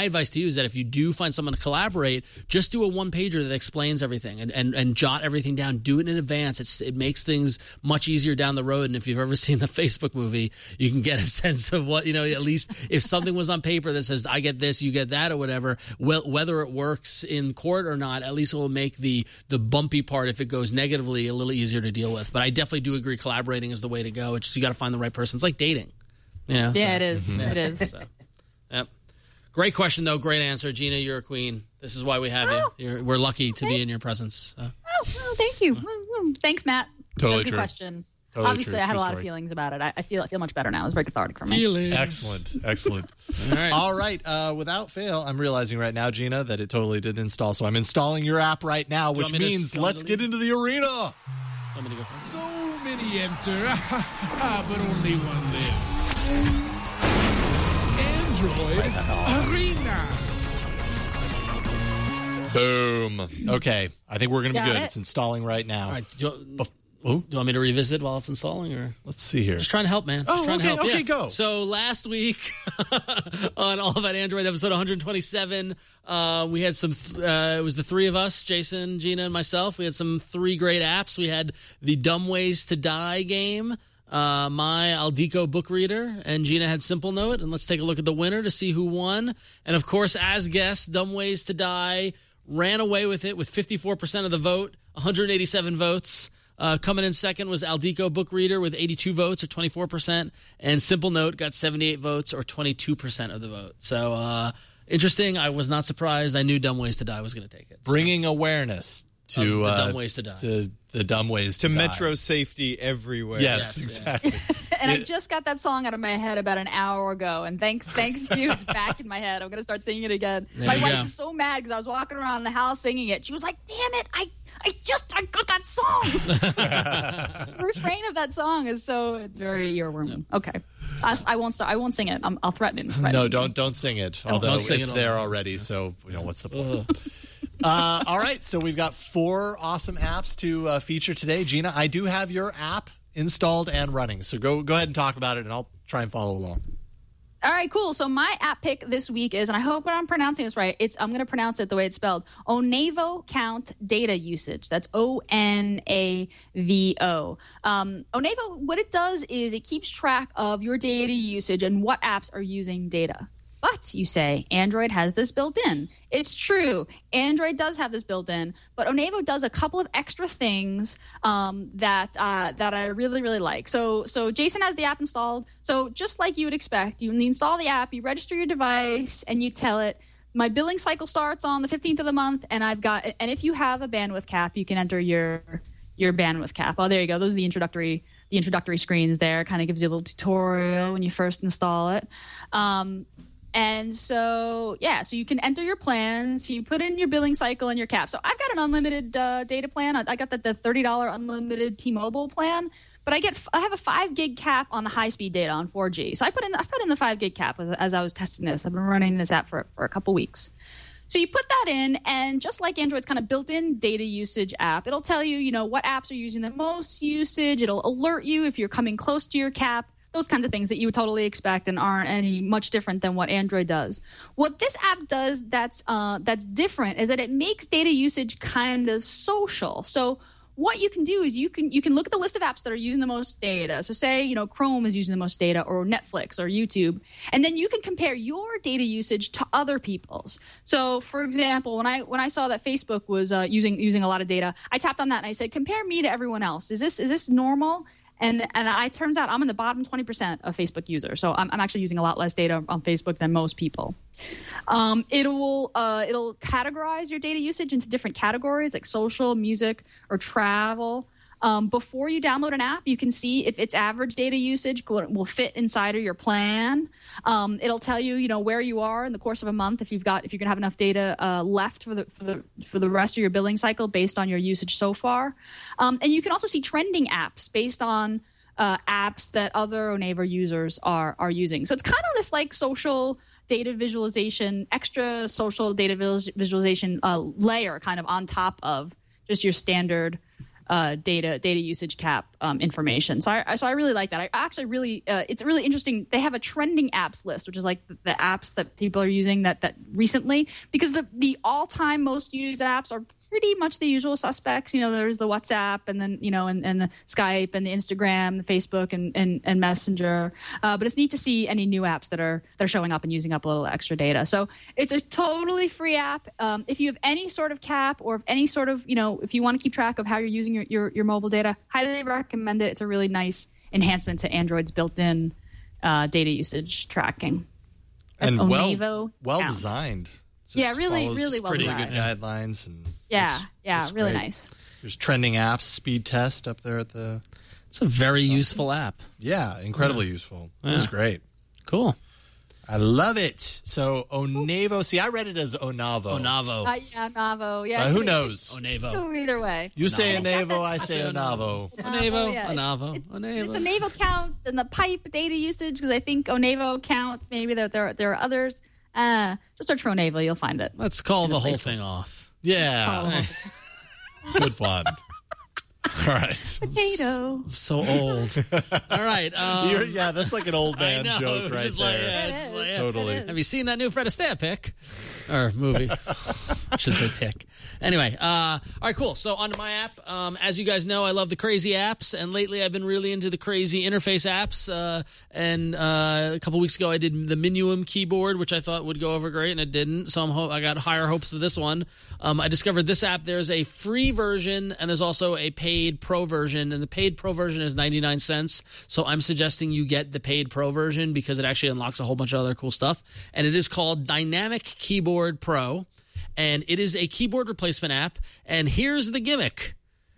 is that if you do find someone to collaborate, just do a one-pager that explains everything and, and, and jot everything down. Do it in advance. It's, it makes things much easier down the road. And if you've ever seen the Facebook movie, you can get a sense of what, you know, at least if something was on paper that says, I get this, you get that, or whatever, well, whether it works in court or not, at least it will make the, the bumpy part, if it goes negatively, a little easier to deal with. But I definitely do agree collaborating is the way to go. It's just you got to find the right person. It's like dating. You know, yeah, so. it is. Yeah. It is. So, yep. Great question, though. Great answer. Gina, you're a queen. This is why we have oh, you. You're, we're lucky to be in your presence. So. Oh, oh, thank you. Mm-hmm. Thanks, Matt. Totally Good true. question. Totally Obviously, true. I had True a lot story. of feelings about it. I, I feel I feel much better now. It was very cathartic for me. Feelings. Excellent. Excellent. All right. All right. Uh, without fail, I'm realizing right now, Gina, that it totally did install. So I'm installing your app right now, Do you which want me to- means do you want let's me to get into the arena. I'm going to go first. So many enter, but only one lives. Android Arena. Boom. Okay. I think we're going to be Got good. it. It's installing right now. All right. Do you, Bef- oh, do you want me to revisit while it's installing? Or let's see here. Just trying to help, man. Oh, Just trying okay, to help. okay, Yeah. go. So last week on All About Android, episode one twenty-seven, uh, we had some, th- uh, it was the three of us, Jason, Gina, and myself. We had some three great apps. We had the Dumb Ways to Die game, uh, my Aldico book reader, and Gina had Simple Note. And let's take a look at the winner to see who won. And of course, as guessed, Dumb Ways to Die ran away with it with fifty-four percent of the vote, one hundred eighty-seven votes. Uh, coming in second was Aldico Book Reader with eighty-two votes, or twenty-four percent, and Simple Note got seventy-eight votes, or twenty-two percent of the vote. So uh, interesting. I was not surprised. I knew Dumb Ways to Die was going to take it. So. Bringing awareness to Of the uh, dumb ways to die. To the dumb ways to, To die. metro safety everywhere. Yes, Yes, exactly. And I just got that song out of my head about an hour ago, and thanks, thanks to you, it's back in my head. I'm gonna start singing it again. There my you wife go. was so mad because I was walking around the house singing it. She was like, "Damn it! I, I just, I got that song." The refrain of that song is so it's very earwormy. Okay, I, I won't. Start, I won't sing it. I'm, I'll threaten it. No, don't don't sing it. Although Don't sing it's it there all. already, so you know what's the point. uh, all right, so we've got four awesome apps to uh, feature today. Gina, I do have your app installed and running, so go go ahead and talk about it, and I'll try and follow along. All right, cool. So my app pick this week is, and I hope I'm pronouncing this right. It's I'm going to pronounce it the way it's spelled. Onavo Count Data Usage. That's O N A V O. Um, Onavo, what it does is it keeps track of your data usage and what apps are using data. But you say Android has this built in. It's true. Android does have this built in, but Onavo does a couple of extra things um, that uh, that I really, really like. So so Jason has the app installed. So just like you would expect, you install the app, you register your device, and you tell it, my billing cycle starts on the fifteenth of the month, and I've got, and if you have a bandwidth cap, you can enter your your bandwidth cap. Oh, there you go. Those are the introductory the introductory screens there. Kind of gives you a little tutorial when you first install it. Um, And so, yeah, so you can enter your plans. You put in your billing cycle and your cap. So I've got an unlimited uh, data plan. I, I got the, the thirty dollars unlimited T-Mobile plan, but I get I have a five gig cap on the high speed data on four G. So I put in I put in the five gig cap as, as I was testing this. I've been running this app for for a couple weeks. So you put that in, and just like Android's kind of built-in data usage app, it'll tell you, you know, what apps are using the most usage. It'll alert you if you're coming close to your cap. Those kinds of things that you would totally expect and aren't any much different than what Android does. What this app does that's uh, that's different is that it makes data usage kind of social. So what you can do is you can you can look at the list of apps that are using the most data. So say, you know, Chrome is using the most data, or Netflix or YouTube, and then you can compare your data usage to other people's. So for example, when I when I saw that Facebook was uh, using using a lot of data, I tapped on that and I said, compare me to everyone else. Is this is this normal? And and I turns out I'm in the bottom twenty percent of Facebook users. So I'm, I'm actually using a lot less data on Facebook than most people. Um, it will uh, it'll categorize your data usage into different categories like social, music, or travel. Um, before you download an app, you can see if its average data usage will fit inside of your plan. Um, it'll tell you, you know, where you are in the course of a month if you've got if you're gonna have enough data uh, left for the for the for the rest of your billing cycle based on your usage so far. Um, and you can also see trending apps based on uh, apps that other Onavo users are are using. So it's kind of this like social data visualization, extra social data visualization uh, layer, kind of on top of just your standard uh, data data usage cap um, information. So I so I really like that. I actually really uh, it's really interesting. They have a trending apps list, which is like the, the apps that people are using that that recently, because the the all time most used apps are pretty much the usual suspects. You know, there's the WhatsApp, and then, you know, and, and the Skype, and the Instagram, the Facebook, and and, and Messenger. Uh, but it's neat to see any new apps that are that are showing up and using up a little extra data. So it's a totally free app. Um, if you have any sort of cap, or any sort of, you know, if you want to keep track of how you're using your, your, your mobile data, highly recommend it. It's a really nice enhancement to Android's built-in uh, data usage tracking. That's and well, Onevo well Count. designed. It's, Yeah, it really, follows really well pretty designed. good guidelines, and Yeah, looks- yeah, looks really great. nice. There's trending apps, speed test up there at the. It's a very useful app. Yeah, incredibly useful. This Yeah. is great. Cool. I love it. So Onevo. See, I read it as Onavo. Onavo. Uh, yeah, Navo. Yeah, Uh, who knows? Onavo. Go either way. You say Onavo. Onavo, I say say Onavo. Onavo. yeah. Onavo. It's, Onavo. it's a naval count and the pipe data usage, because I think Onevo counts. Maybe there there, there are others. Uh, just search for Onevo, you'll find it. Let's call the whole thing off. Yeah. Good one. All right. Potato. I'm so old. All right. Um, You're, yeah, that's like an old I man know, joke right just like, there. yeah, It just is. like, yeah. Totally. It is. Have you seen that new Fred Astaire pick? Or movie. I should say pick. Anyway, uh, all right, cool. So on to my app. Um, as you guys know, I love the crazy apps, and lately I've been really into the crazy interface apps. Uh, and uh, a couple weeks ago, I did the Minuum keyboard, which I thought would go over great, and it didn't. So I'm ho- I got higher hopes for this one. Um, I discovered this app. There's a free version, and there's also a paid pro version, and the paid pro version is ninety-nine cents. So I'm suggesting you get the paid pro version, because it actually unlocks a whole bunch of other cool stuff. And it is called Dynamic Keyboard Pro, and it is a keyboard replacement app. And here's the gimmick: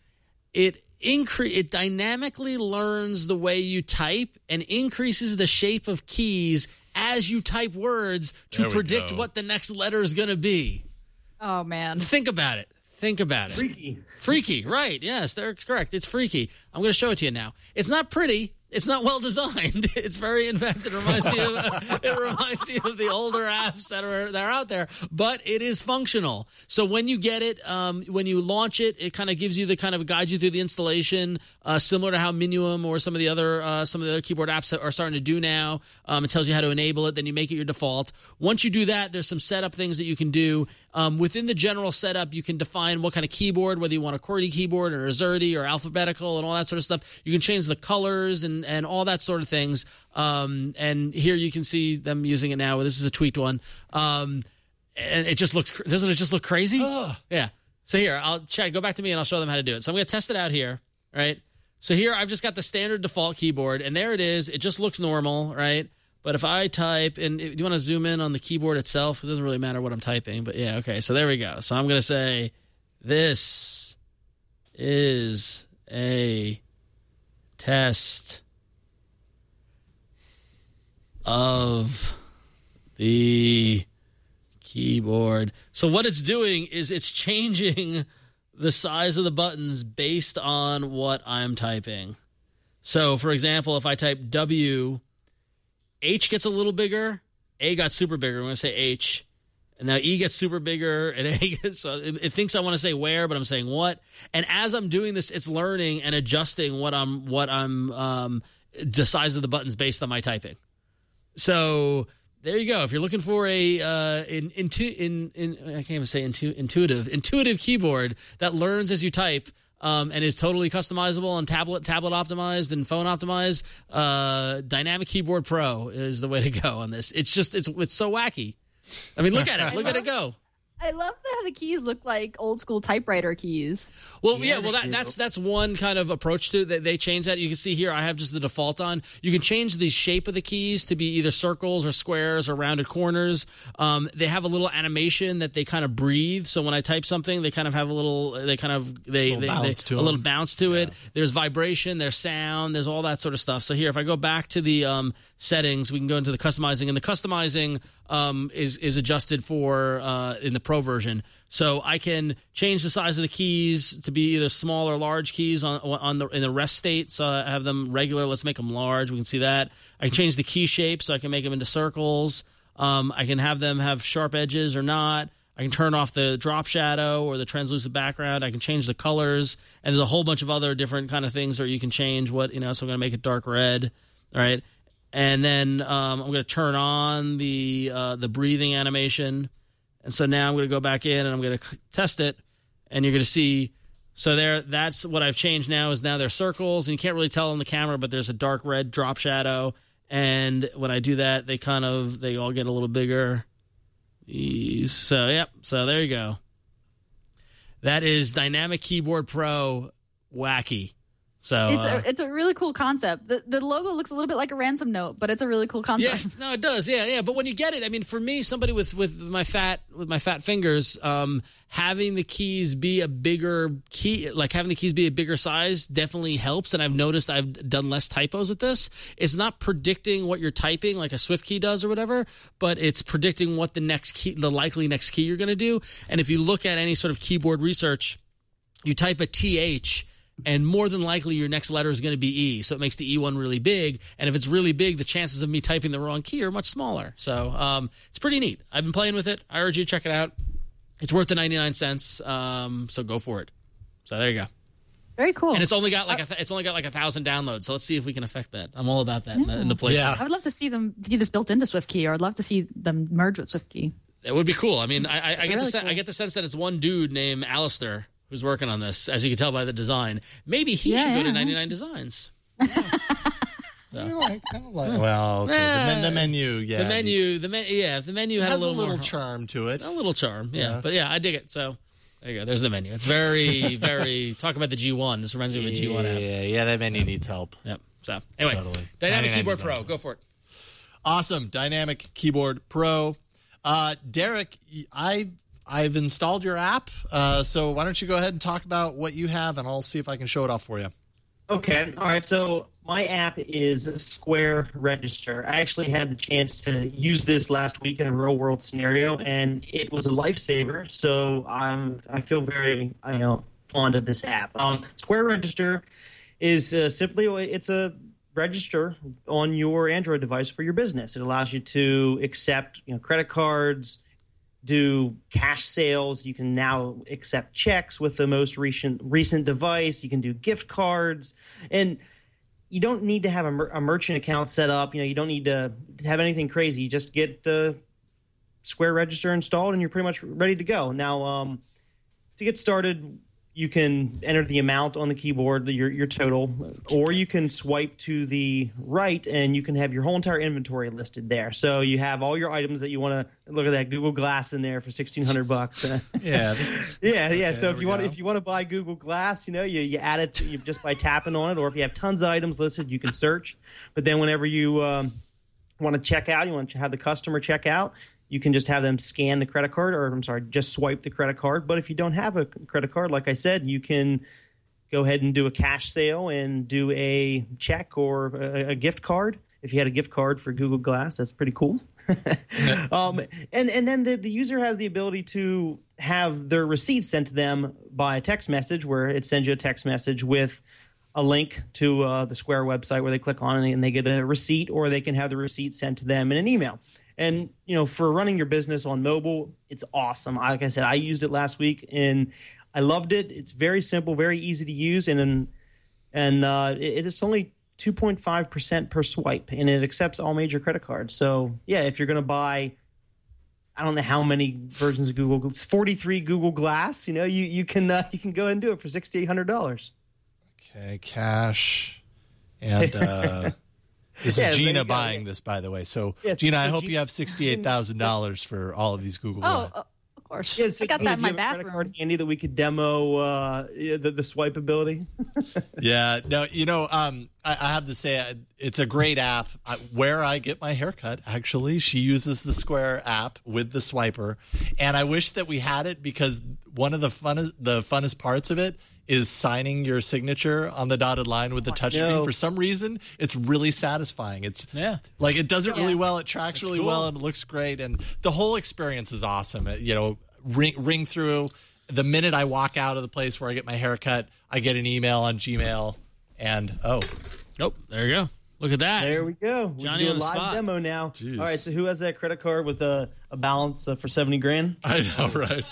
it incre- it dynamically learns the way you type and increases the shape of keys as you type words to There we predict go. what the next letter is going to be. Oh man. Think about it. Think about it. Freaky. Freaky, right. Yes, they're correct. It's freaky. I'm going to show it to you now. It's not pretty. It's not well designed. It's very, in fact, it reminds you of, it reminds you of the older apps that are that are out there, but it is functional. So when you get it, um, when you launch it, it kind of gives you the kind of guides you through the installation, uh, similar to how Minuum or some of the other uh, some of the other keyboard apps are starting to do now. Um, it tells you how to enable it, then you make it your default. Once you do that, there's some setup things that you can do. Um, within the general setup, you can define what kind of keyboard, whether you want a QWERTY keyboard or a ZERTY or alphabetical and all that sort of stuff. You can change the colors and and all that sort of things. Um, and here you can see them using it now. This is a tweaked one. Um, and it just looks, doesn't it just look crazy? Yeah. So here, I'll Chad, go back to me and I'll show them how to do it. So I'm going to test it out here, right? So here I've just got the standard default keyboard, and there it is. It just looks normal, right? But if I type, and do you want to zoom in on the keyboard itself? Because it doesn't really matter what I'm typing, but yeah, okay. So there we go. So I'm going to say, this is a test of the keyboard. So what it's doing is it's changing the size of the buttons based on what I'm typing. So, for example, if I type W, H gets a little bigger, A got super bigger. I'm going to say H. And now E gets super bigger, and A gets, so it, it thinks I want to say where, but I'm saying what. And as I'm doing this, it's learning and adjusting what I'm, what I'm, um, the size of the buttons based on my typing. So there you go. If you're looking for a uh, in, intu, in, in I can't even say intu, intuitive intuitive keyboard that learns as you type, um, and is totally customizable and tablet tablet optimized and phone optimized, uh, Dynamic Keyboard Pro is the way to go on this. It's just it's it's so wacky. I mean, look at it. Look at it go. I love how the keys look like old school typewriter keys. Well, yeah, well, that, that's that's one kind of approach to it. They change that. You can see here, I have just the default on. You can change the shape of the keys to be either circles or squares or rounded corners. Um, they have a little animation that they kind of breathe. So when I type something, they kind of have a little, they kind of, they, A little they, bounce they to a them. little bounce to it. There's vibration, there's sound, there's all that sort of stuff. So here, if I go back to the um, settings, we can go into the customizing, and the customizing um, is is adjusted for uh, in the Pro version. So I can change the size of the keys to be either small or large keys on on the in the rest state. So I have them regular. Let's make them large. We can see that. I can change the key shape, so I can make them into circles. Um, I can have them have sharp edges or not. I can turn off the drop shadow or the translucent background. I can change the colors, and there's a whole bunch of other different kind of things where you can change what, you know, so I'm going to make it dark red, all right? And then um, I'm going to turn on the uh, the breathing animation, and so now I'm going to go back in and I'm going to test it, and you're going to see, so there, that's what I've changed now is now they're circles, and you can't really tell on the camera, but there's a dark red drop shadow, and when I do that, they kind of, they all get a little bigger. So, yep. So there you go. That is Dynamic Keyboard Pro Wacky. So it's uh, a it's a really cool concept. The the logo looks a little bit like a ransom note, but it's a really cool concept. Yeah, no, it does. Yeah, yeah. But when you get it, I mean, for me, somebody with, with my fat with my fat fingers, um, having the keys be a bigger key, like having the keys be a bigger size, definitely helps. And I've noticed I've done less typos with this. It's not predicting what you're typing like a Swift key does or whatever, but it's predicting what the next key, the likely next key you're going to do. And if you look at any sort of keyboard research, you type a T H. And more than likely, your next letter is going to be E. So it makes the E one really big. And if it's really big, the chances of me typing the wrong key are much smaller. So um, it's pretty neat. I've been playing with it. I urge you to check it out. It's worth the ninety-nine cents. Um, so go for it. So there you go. Very cool. And it's only got like a th- it's only got like a thousand downloads. So let's see if we can affect that. I'm all about that in, the, in the Play Store. I would love to see them see this built into SwiftKey, or I'd love to see them merge with SwiftKey. It would be cool. I mean, I, I, I get really the sen- cool. I get the sense that it's one dude named Alistair who's working on this, as you can tell by the design. Maybe he Yeah, should go yeah. to ninety-nine Designs. I like, I like, well, okay. the, men, the menu, yeah. The menu, the men, yeah, if the menu It had has a little, a little more, charm to it. a little charm, yeah. Yeah. But yeah, I dig it. So there you go. There's the menu. It's very, very. Talk about the G one. This reminds me of a G one app. Yeah, yeah, that menu needs help. Yep. So anyway, Totally. Dynamic ninety-nine Keyboard Designs. Pro. Go for it. Awesome. Dynamic Keyboard Pro. Uh, Derek, I, I've installed your app, uh, so why don't you go ahead and talk about what you have, and I'll see if I can show it off for you. Okay. All right. So my app is Square Register. I actually had the chance to use this last week in a real world scenario, and it was a lifesaver. So I'm I feel very I know fond of this app. Um, Square Register is uh, simply it's a register on your Android device for your business. It allows you to accept you know credit cards, do cash sales. You can now accept checks with the most recent recent device. You can do gift cards, and you don't need to have a, mer- a merchant account set up. You know, you don't need to have anything crazy. You just get uh, Square Register installed, and you're pretty much ready to go. Now, um, to get started, you can enter the amount on the keyboard, your your total, or you can swipe to the right, and you can have your whole entire inventory listed there. So you have all your items that you want to look at. That Google Glass in there for sixteen hundred bucks. Yeah, this, yeah, yeah. Okay, so if there you we want go. if you want to buy Google Glass, you know, you you add it to, you, just by tapping on it, or if you have tons of items listed, you can search. But then whenever you um, want to check out, you want to have the customer check out. You can just have them scan the credit card, or I'm sorry, just swipe the credit card. But if you don't have a credit card, like I said, you can go ahead and do a cash sale and do a check or a, a gift card. If you had a gift card for Google Glass, that's pretty cool. um, and, and then the, the user has the ability to have their receipt sent to them by a text message, where it sends you a text message with a link to uh, the Square website where they click on it and they get a receipt, or they can have the receipt sent to them in an email. And, you know, for running your business on mobile, it's awesome. Like I said, I used it last week and I loved it. It's very simple, very easy to use. And, and uh, it, it's only two point five percent per swipe, and it accepts all major credit cards. So, yeah, if you're going to buy, I don't know how many versions of Google, forty-three Google Glass, you know, you, you can uh, you can go ahead and do it for six thousand eight hundred dollars. Okay, cash. And uh, this Yeah, is there you Gina go, buying yeah. this, by the way. So, Yes, Gina, I so hope Gina- you have sixty-eight thousand dollars for all of these Google Oh, Glass. uh, of course. Yeah, so I got Gina, that in do my you have a credit bathroom. card handy that we could demo uh, the, the swipe ability? Yeah, no, you know, um, I, I have to say uh, it's a great app. I, where I get my haircut, actually, she uses the Square app with the swiper, and I wish that we had it, because one of the funnest, the funnest parts of it is signing your signature on the dotted line with the touchscreen. no. For some reason, it's really satisfying. It's Yeah. like it does it really Yeah. well. It tracks That's really cool. well, and it looks great, and the whole experience is awesome. It, you know, ring ring through. The minute I walk out of the place where I get my haircut, I get an email on Gmail, and oh, Nope. There you go. Look at that. There we go. We Johnny can do on a the live spot. demo now. Jeez. All right, so who has that credit card with a, a balance uh, for seventy grand? I know, right?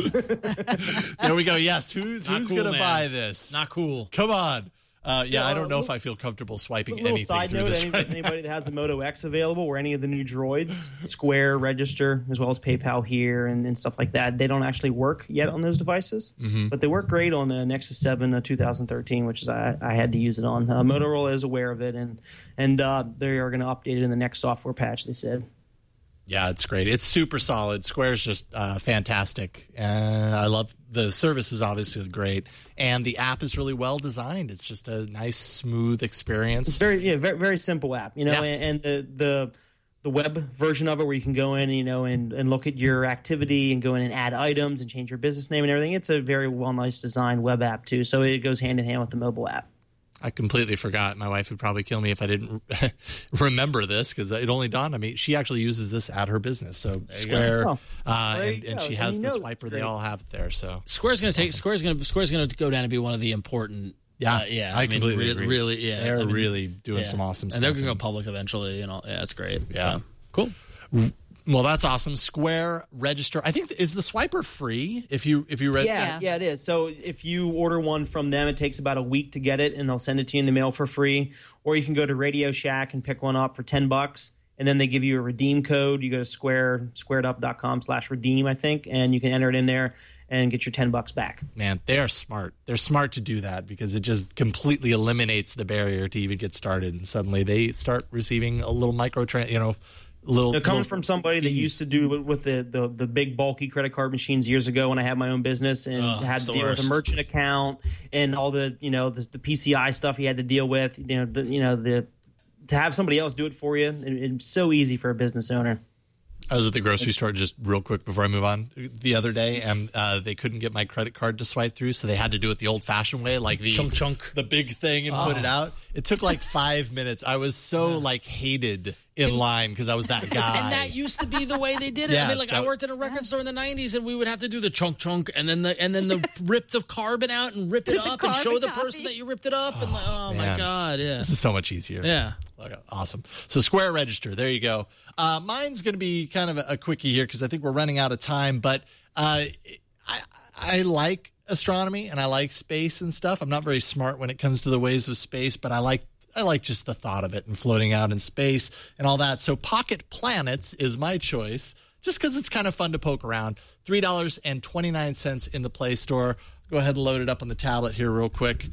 There we go. Yes, who's Not who's cool, going to man. buy this? Not cool. Come on. Uh, yeah, Yeah, I don't know uh, if I feel comfortable swiping A little anything side through note: this any, right now. anybody that has a Moto X available, or any of the new droids, Square, Register, as well as PayPal here and, and stuff like that, they don't actually work yet on those devices, Mm-hmm. but they work great on the Nexus seven uh, twenty thirteen, which is I, I had to use it on. Uh, Motorola is aware of it, and and uh, they are going to update it in the next software patch. They said. Yeah, it's great. It's super solid. Square's just uh, fantastic. And I love the service is obviously great. And the app is really well designed. It's just a nice, smooth experience. It's very yeah, very very simple app, you know, Yeah. and, and the the the web version of it where you can go in, you know, and, and look at your activity and go in and add items and change your business name and everything. It's a very well nice designed web app too. So it goes hand in hand with the mobile app. I completely forgot. My wife would probably kill me if I didn't remember this because it only dawned on me. She actually uses this at her business. So Square, Oh, uh, there and, you and go. she And has you the know swiper. it's They great. all have it there. So Square's going to take. Square's going to. Square's going to go down and be one of the important. Yeah, uh, yeah. I mean, completely re- agree. Really, yeah. They're I mean, really doing yeah. some awesome and stuff. they're going to go and- public eventually, and all. Yeah, that's great. Yeah. So, cool. Well, that's awesome. Square Register. I think is the swiper free if you if you read. Yeah, Yeah. yeah, it is. So if you order one from them, it takes about a week to get it, and they'll send it to you in the mail for free. Or you can go to Radio Shack and pick one up for ten bucks, and then they give you a redeem code. You go to square squaredup.com slash redeem, I think, and you can enter it in there and get your ten bucks back. Man, they are smart. They're smart to do that because it just completely eliminates the barrier to even get started. And suddenly they start receiving a little micro, you know, little. Now, coming little from somebody that fees. used to do with the, the the big bulky credit card machines years ago when I had my own business and Oh, had it's to the deal with worst. a merchant account and all the you know the, the P C I stuff you had to deal with, you know, the, you know the to have somebody else do it for you, it, it's so easy for a business owner. I was at the grocery store just real quick before I move on the other day, and uh, they couldn't get my credit card to swipe through, so they had to do it the old-fashioned way, like the Chunk, chunk. the big thing, and put it out. It took like five minutes. I was so like hated in line because I was that guy. And that used to be the way they did it. Yeah, I mean, like I that- worked at a record store in the nineties, and we would have to do the chunk chunk, and then the and then the rip the carbon out and rip it The up and show carbon the copy. person that you ripped it up. and like, oh my man. god, yeah, This is so much easier. yeah. Okay, awesome. So Square Register, there you go. Uh, mine's going to be kind of a, a quickie here because I think we're running out of time. But uh, I, I like astronomy and I like space and stuff. I'm not very smart when it comes to the ways of space, but I like I like just the thought of it and floating out in space and all that. So Pocket Planets is my choice, just because it's kind of fun to poke around. three dollars and twenty-nine cents in the Play Store. Go ahead and load it up on the tablet here real quick.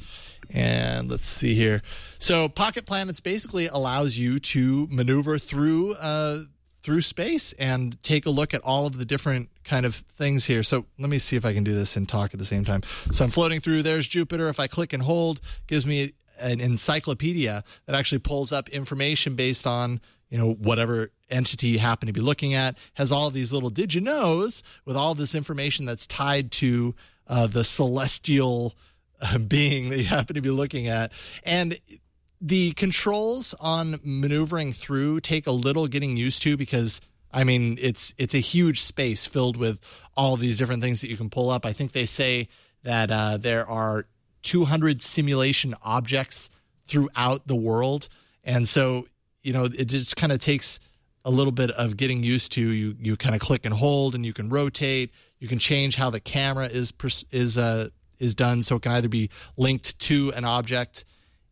And let's see here. So Pocket Planets basically allows you to maneuver through uh, through space and take a look at all of the different kind of things here. So let me see if I can do this and talk at the same time. So I'm floating through. There's Jupiter. If I click and hold, gives me an encyclopedia that actually pulls up information based on, you know, whatever entity you happen to be looking at. Has all of these little did you knows with all this information that's tied to uh, the celestial uh, being that you happen to be looking at. And the controls on maneuvering through take a little getting used to because, I mean, it's it's a huge space filled with all these different things that you can pull up. I think they say that uh, there are two hundred simulation objects throughout the world. And so, you know, it just kind of takes a little bit of getting used to. You you kind of click and hold, and you can rotate. You can change how the camera is pers- is uh, is done, so it can either be linked to an object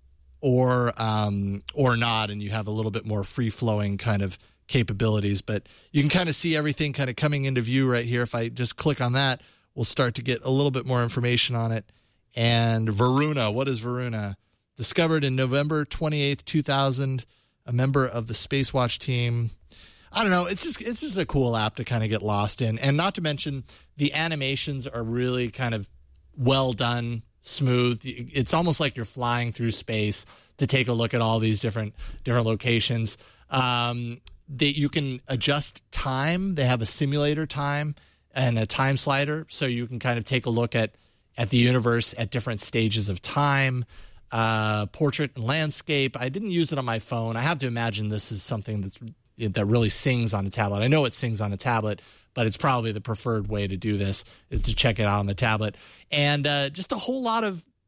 or um, or not, and you have a little bit more free flowing kind of capabilities. But you can kind of see everything kind of coming into view right here. If I just click on that, we'll start to get a little bit more information on it. And Varuna, what is Varuna? Discovered in November twenty-eighth, two thousand, a member of the Spacewatch team. I don't know. It's just it's just a cool app to kind of get lost in. And not to mention the animations are really kind of well done, smooth. It's almost like you're flying through space to take a look at all these different different locations. Um, they, you can adjust time. They have a simulator time and a time slider, so you can kind of take a look at at the universe at different stages of time. Uh, portrait and landscape. I didn't use it on my phone. I have to imagine this is something that's that really sings on a tablet. I know it sings on a tablet, but it's probably the preferred way to do this is to check it out on the tablet. And uh, just a whole lot of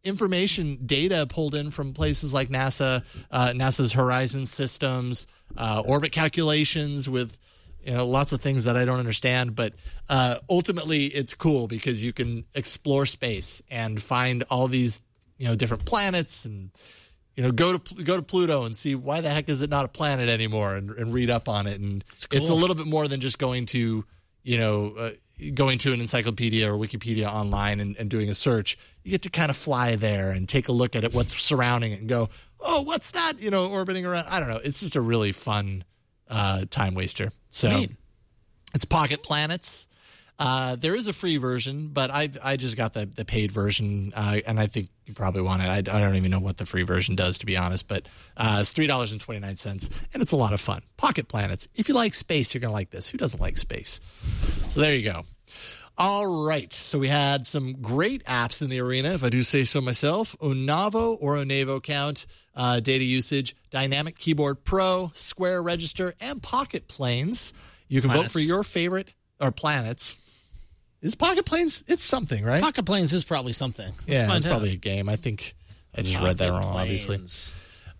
information, data pulled in from places like NASA, uh, NASA's Horizon systems, uh, orbit calculations with, you know, lots of things that I don't understand. But uh, ultimately, it's cool because you can explore space and find all these, you know, different planets and, you know, go to go to Pluto and see why the heck is it not a planet anymore, and, and read up on it. And it's, cool. It's a little bit more than just going to, you know, uh, going to an encyclopedia or Wikipedia online and, and doing a search. You get to kind of fly there and take a look at it, what's surrounding it, and go, oh, what's that? You know, orbiting around. I don't know. It's just a really fun uh, time waster. So Neat. It's Pocket Planets. Uh, there is a free version, but I I just got the, the paid version, uh, and I think you probably want it. I, I don't even know what the free version does, to be honest, but uh, it's three dollars and twenty-nine cents, and it's a lot of fun. Pocket Planets. If you like space, you're going to like this. Who doesn't like space? So there you go. All right. So we had some great apps in the arena, if I do say so myself. Onavo or Onavo count, uh, data usage, Dynamic Keyboard Pro, Square Register, and Pocket Planes. You can planets. vote for your favorite, or planets. Is Pocket Planes? It's something, right? Pocket Planes is probably something. Let's yeah, find it's out. probably a game. I think I just Pocket read that wrong, Planes. obviously.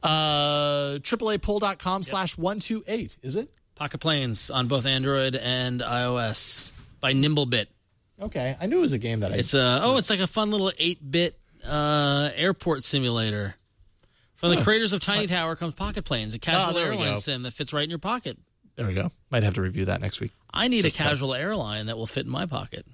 Uh, triple A poll dot com slash one two eight, is it? Pocket Planes on both Android and iOS by Nimblebit. Okay, I knew it was a game that I... It's a, oh, it's like a fun little eight-bit uh, airport simulator. From the huh. creators of Tiny Tower comes Pocket Planes, a casual oh, airline sim that fits right in your pocket. There we go. Might have to review that next week. I need Just a casual fun. airline that will fit in my pocket.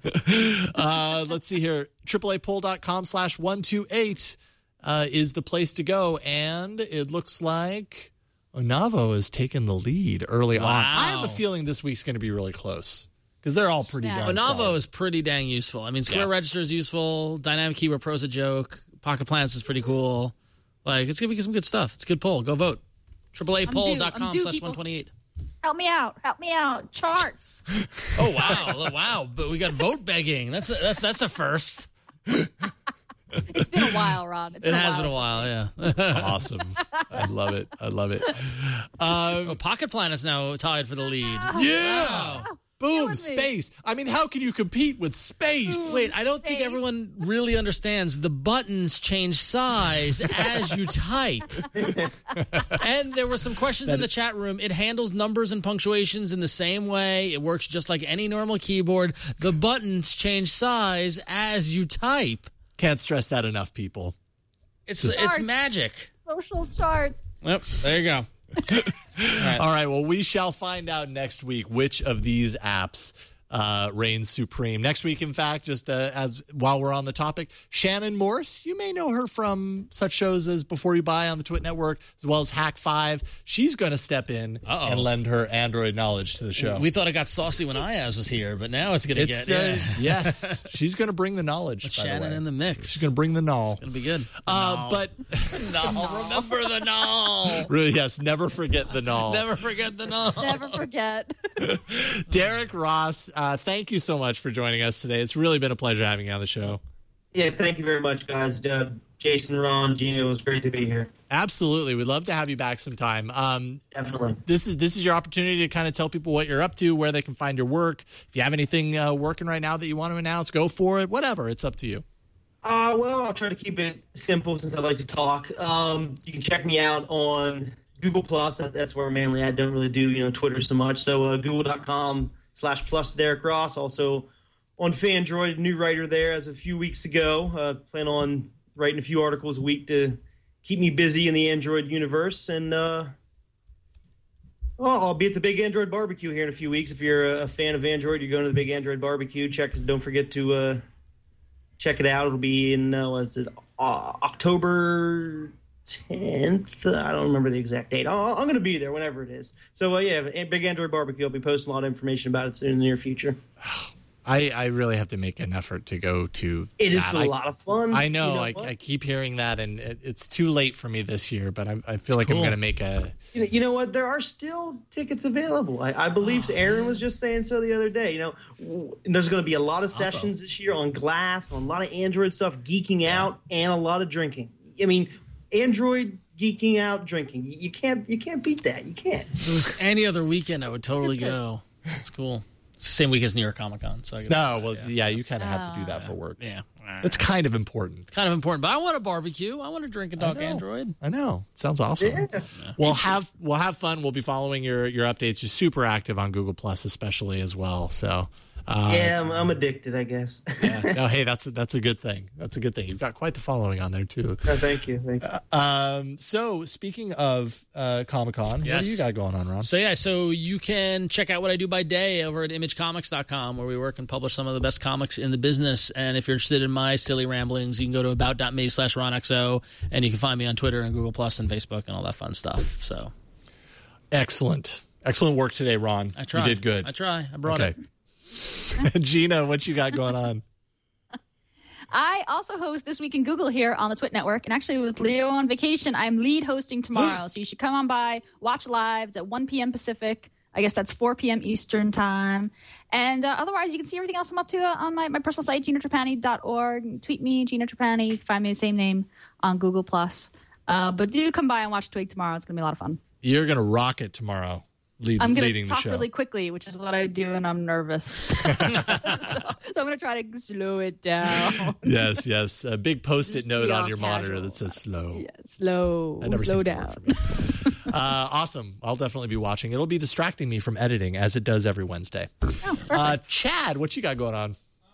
uh, let's see here. triple A poll dot com slash one two eight uh, is the place to go. And it looks like Onavo has taken the lead early wow. on. I have a feeling this week's going to be really close because they're all pretty yeah. darn Onavo solid. is pretty dang useful. I mean, Square yeah. Register is useful. Dynamic Keyboard Pro is a joke. Pocket Planets is pretty cool. Like, it's going to be some good stuff. It's a good poll. Go vote. triple A poll dot com slash one twenty-eight. Help me out! Help me out! Charts. Oh wow! Wow! But we got vote begging. That's a, that's that's a first. It's been a while, Ron. It's it been has a been a while. Yeah. Awesome. I love it. I love it. Um, oh, Pocket Planet's now tied for the lead. Yeah. Wow. Boom, space. I mean, how can you compete with space? Wait, I don't think everyone really understands the buttons change size as you type. And there were some questions that in the chat room. It handles numbers and punctuations in the same way. It works just like any normal keyboard. The buttons change size as you type. Can't stress that enough, people. It's Just, it's magic. Social charts. Yep, there you go. All right. All right. Well, we shall find out next week which of these apps uh, reigns supreme. Next week, in fact, just uh, as while we're on the topic, Shannon Morse. You may know her from such shows as Before You Buy on the Twit Network, as well as Hack Five. She's going to step in Uh-oh. and lend her Android knowledge to the show. We thought it got saucy when Iaz was here, but now it's going to get. Uh, yeah. Yes, she's going to bring the knowledge. With by Shannon the way. in the mix. She's going to bring the null. It's going to be good. Uh, but null. Remember the null. Really, yes. Never forget the null. Never forget the null. Never forget. Derek Ross, uh, thank you so much for joining us today. It's really been a pleasure having you on the show. Yeah, thank you very much, guys. Uh, Jason, Ron, Gino, it was great to be here. Absolutely. We'd love to have you back sometime. Um, Definitely. This is this is your opportunity to kind of tell people what you're up to, where they can find your work. If you have anything uh, working right now that you want to announce, go for it. Whatever. It's up to you. Uh, well, I'll try to keep it simple since I like to talk. Um, you can check me out on Google Plus. That, that's where I'm mainly at. Don't really do, you know, Twitter so much. So uh, google.com slash plus Derek Ross. Also on Fandroid, new writer there as a few weeks ago. Uh, plan on writing a few articles a week to keep me busy in the Android universe. And uh, well, I'll be at the Big Android Barbecue here in a few weeks. If you're a fan of Android, you're going to the Big Android Barbecue. Check. Don't forget to uh, check it out. It'll be in uh, what's it? Uh, October tenth. I don't remember the exact date. I'll, I'm going to be there whenever it is. So uh, yeah, Big Android Barbecue. I'll be posting a lot of information about it soon in the near future. I, I really have to make an effort to go to It is that. a I, lot of fun. I know. You know I, I keep hearing that, and it, it's too late for me this year, but I, I feel like cool. I'm going to make a... You know, you know what? There are still tickets available. I, I believe Oh, Aaron was just saying so the other day. You know, w- there's going to be a lot of sessions this year on Glass, on a lot of Android stuff, geeking out, and a lot of drinking. I mean, Android geeking out, drinking. You can't, you can't beat that. You can't. If it was any other weekend, I would totally go. It's cool. It's the same week as New York Comic Con. So I gotta, No, well, yeah, yeah, you kind of have to do that for work. yeah. It's kind of important. It's kind of important, but I want a barbecue. I want to drink and talk I know. Android. I know. Sounds awesome. Yeah. We'll have we'll have fun. We'll be following your your updates. You're super active on Google Plus, especially as well. So. Uh, yeah, I'm, I'm addicted, I guess. yeah. No, hey, that's a, that's a good thing. That's a good thing. You've got quite the following on there too. Oh, thank you. Thank you. Uh, um, so speaking of uh, Comic-Con, Yes. what do you got going on, Ron? So yeah, so you can check out what I do by day over at image comics dot com, where we work and publish some of the best comics in the business. And if you're interested in my silly ramblings, you can go to about dot me slash Ron X O, and you can find me on Twitter and Google Plus and Facebook and all that fun stuff. So Excellent, excellent work today, Ron. I try. You did good. I try. I brought okay. it. Gina, what you got going on? I also host This Week in Google here on the Twit Network. And actually, with Leo on vacation, I'm lead hosting tomorrow. So you should come on by, watch live. It's at one p.m. Pacific. I guess that's four p.m. Eastern time. And uh, otherwise, you can see everything else I'm up to on my, my personal site, gina trapani dot org. Tweet me, Gina Trapani. Find me the same name on Google Plus. Uh, but do come by and watch Twig tomorrow. It's going to be a lot of fun. You're going to rock it tomorrow. Lead, I'm going leading to the talk show. really quickly, which is what I do when I'm nervous. so, so I'm going to try to slow it down. yes, yes. A big post-it Just note be on all your monitor casual. that says slow. Yeah, slow. That never slow seems to down. work for me. uh, awesome. I'll definitely be watching. It'll be distracting me from editing, as it does every Wednesday. Oh, uh, Chad, what you got going on?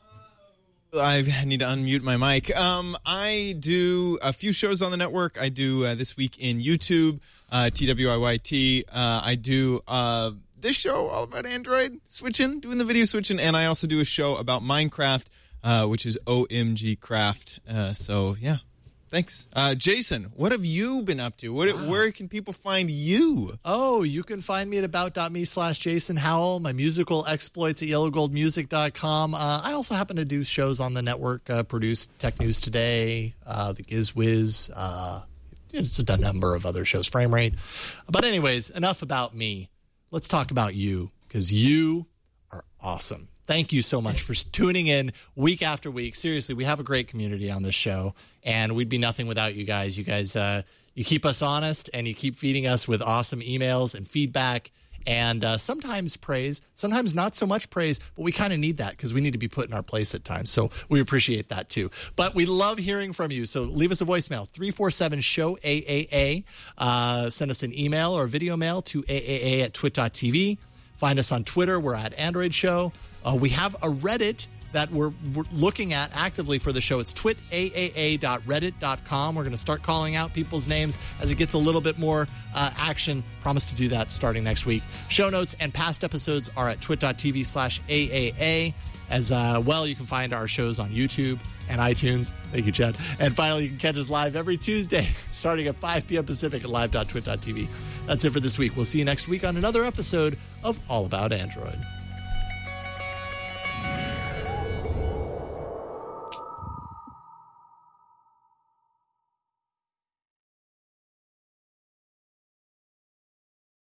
I need to unmute my mic. Um, I do a few shows on the network. I do uh, This Week in YouTube, uh, T W I Y T. Uh, I do uh, this show all about Android switching, doing the video switching, and I also do a show about Minecraft, uh, which is O M G Craft. Uh, so, yeah. Thanks. Uh, Jason, what have you been up to? What, wow. Where can people find you? Oh, you can find me at about.me slash Jason Howell, my musical exploits at yellow gold music dot com. Uh, I also happen to do shows on the network, uh, produced Tech News Today, uh, The Gizwiz, uh, it's a number of other shows, Frame Rate. But anyways, enough about me. Let's talk about you, because you are awesome. Thank you so much for tuning in week after week. Seriously, we have a great community on this show, and we'd be nothing without you guys. You guys, uh, you keep us honest, and you keep feeding us with awesome emails and feedback, and uh, sometimes praise, sometimes not so much praise, but we kind of need that because we need to be put in our place at times. So we appreciate that too. But we love hearing from you. So leave us a voicemail, three four seven show A A A. Uh, send us an email or a video mail to A A A at twit dot t v. Find us on Twitter. We're at Android Show. Uh, we have a Reddit that we're, we're looking at actively for the show. It's twit A A A dot reddit dot com. We're going to start calling out people's names as it gets a little bit more uh, action. Promise to do that starting next week. Show notes and past episodes are at twit dot t v slash A A A. As uh, well, you can find our shows on YouTube and iTunes. Thank you, Chad. And finally, you can catch us live every Tuesday starting at five p.m. Pacific at live dot twit dot t v. That's it for this week. We'll see you next week on another episode of All About Android.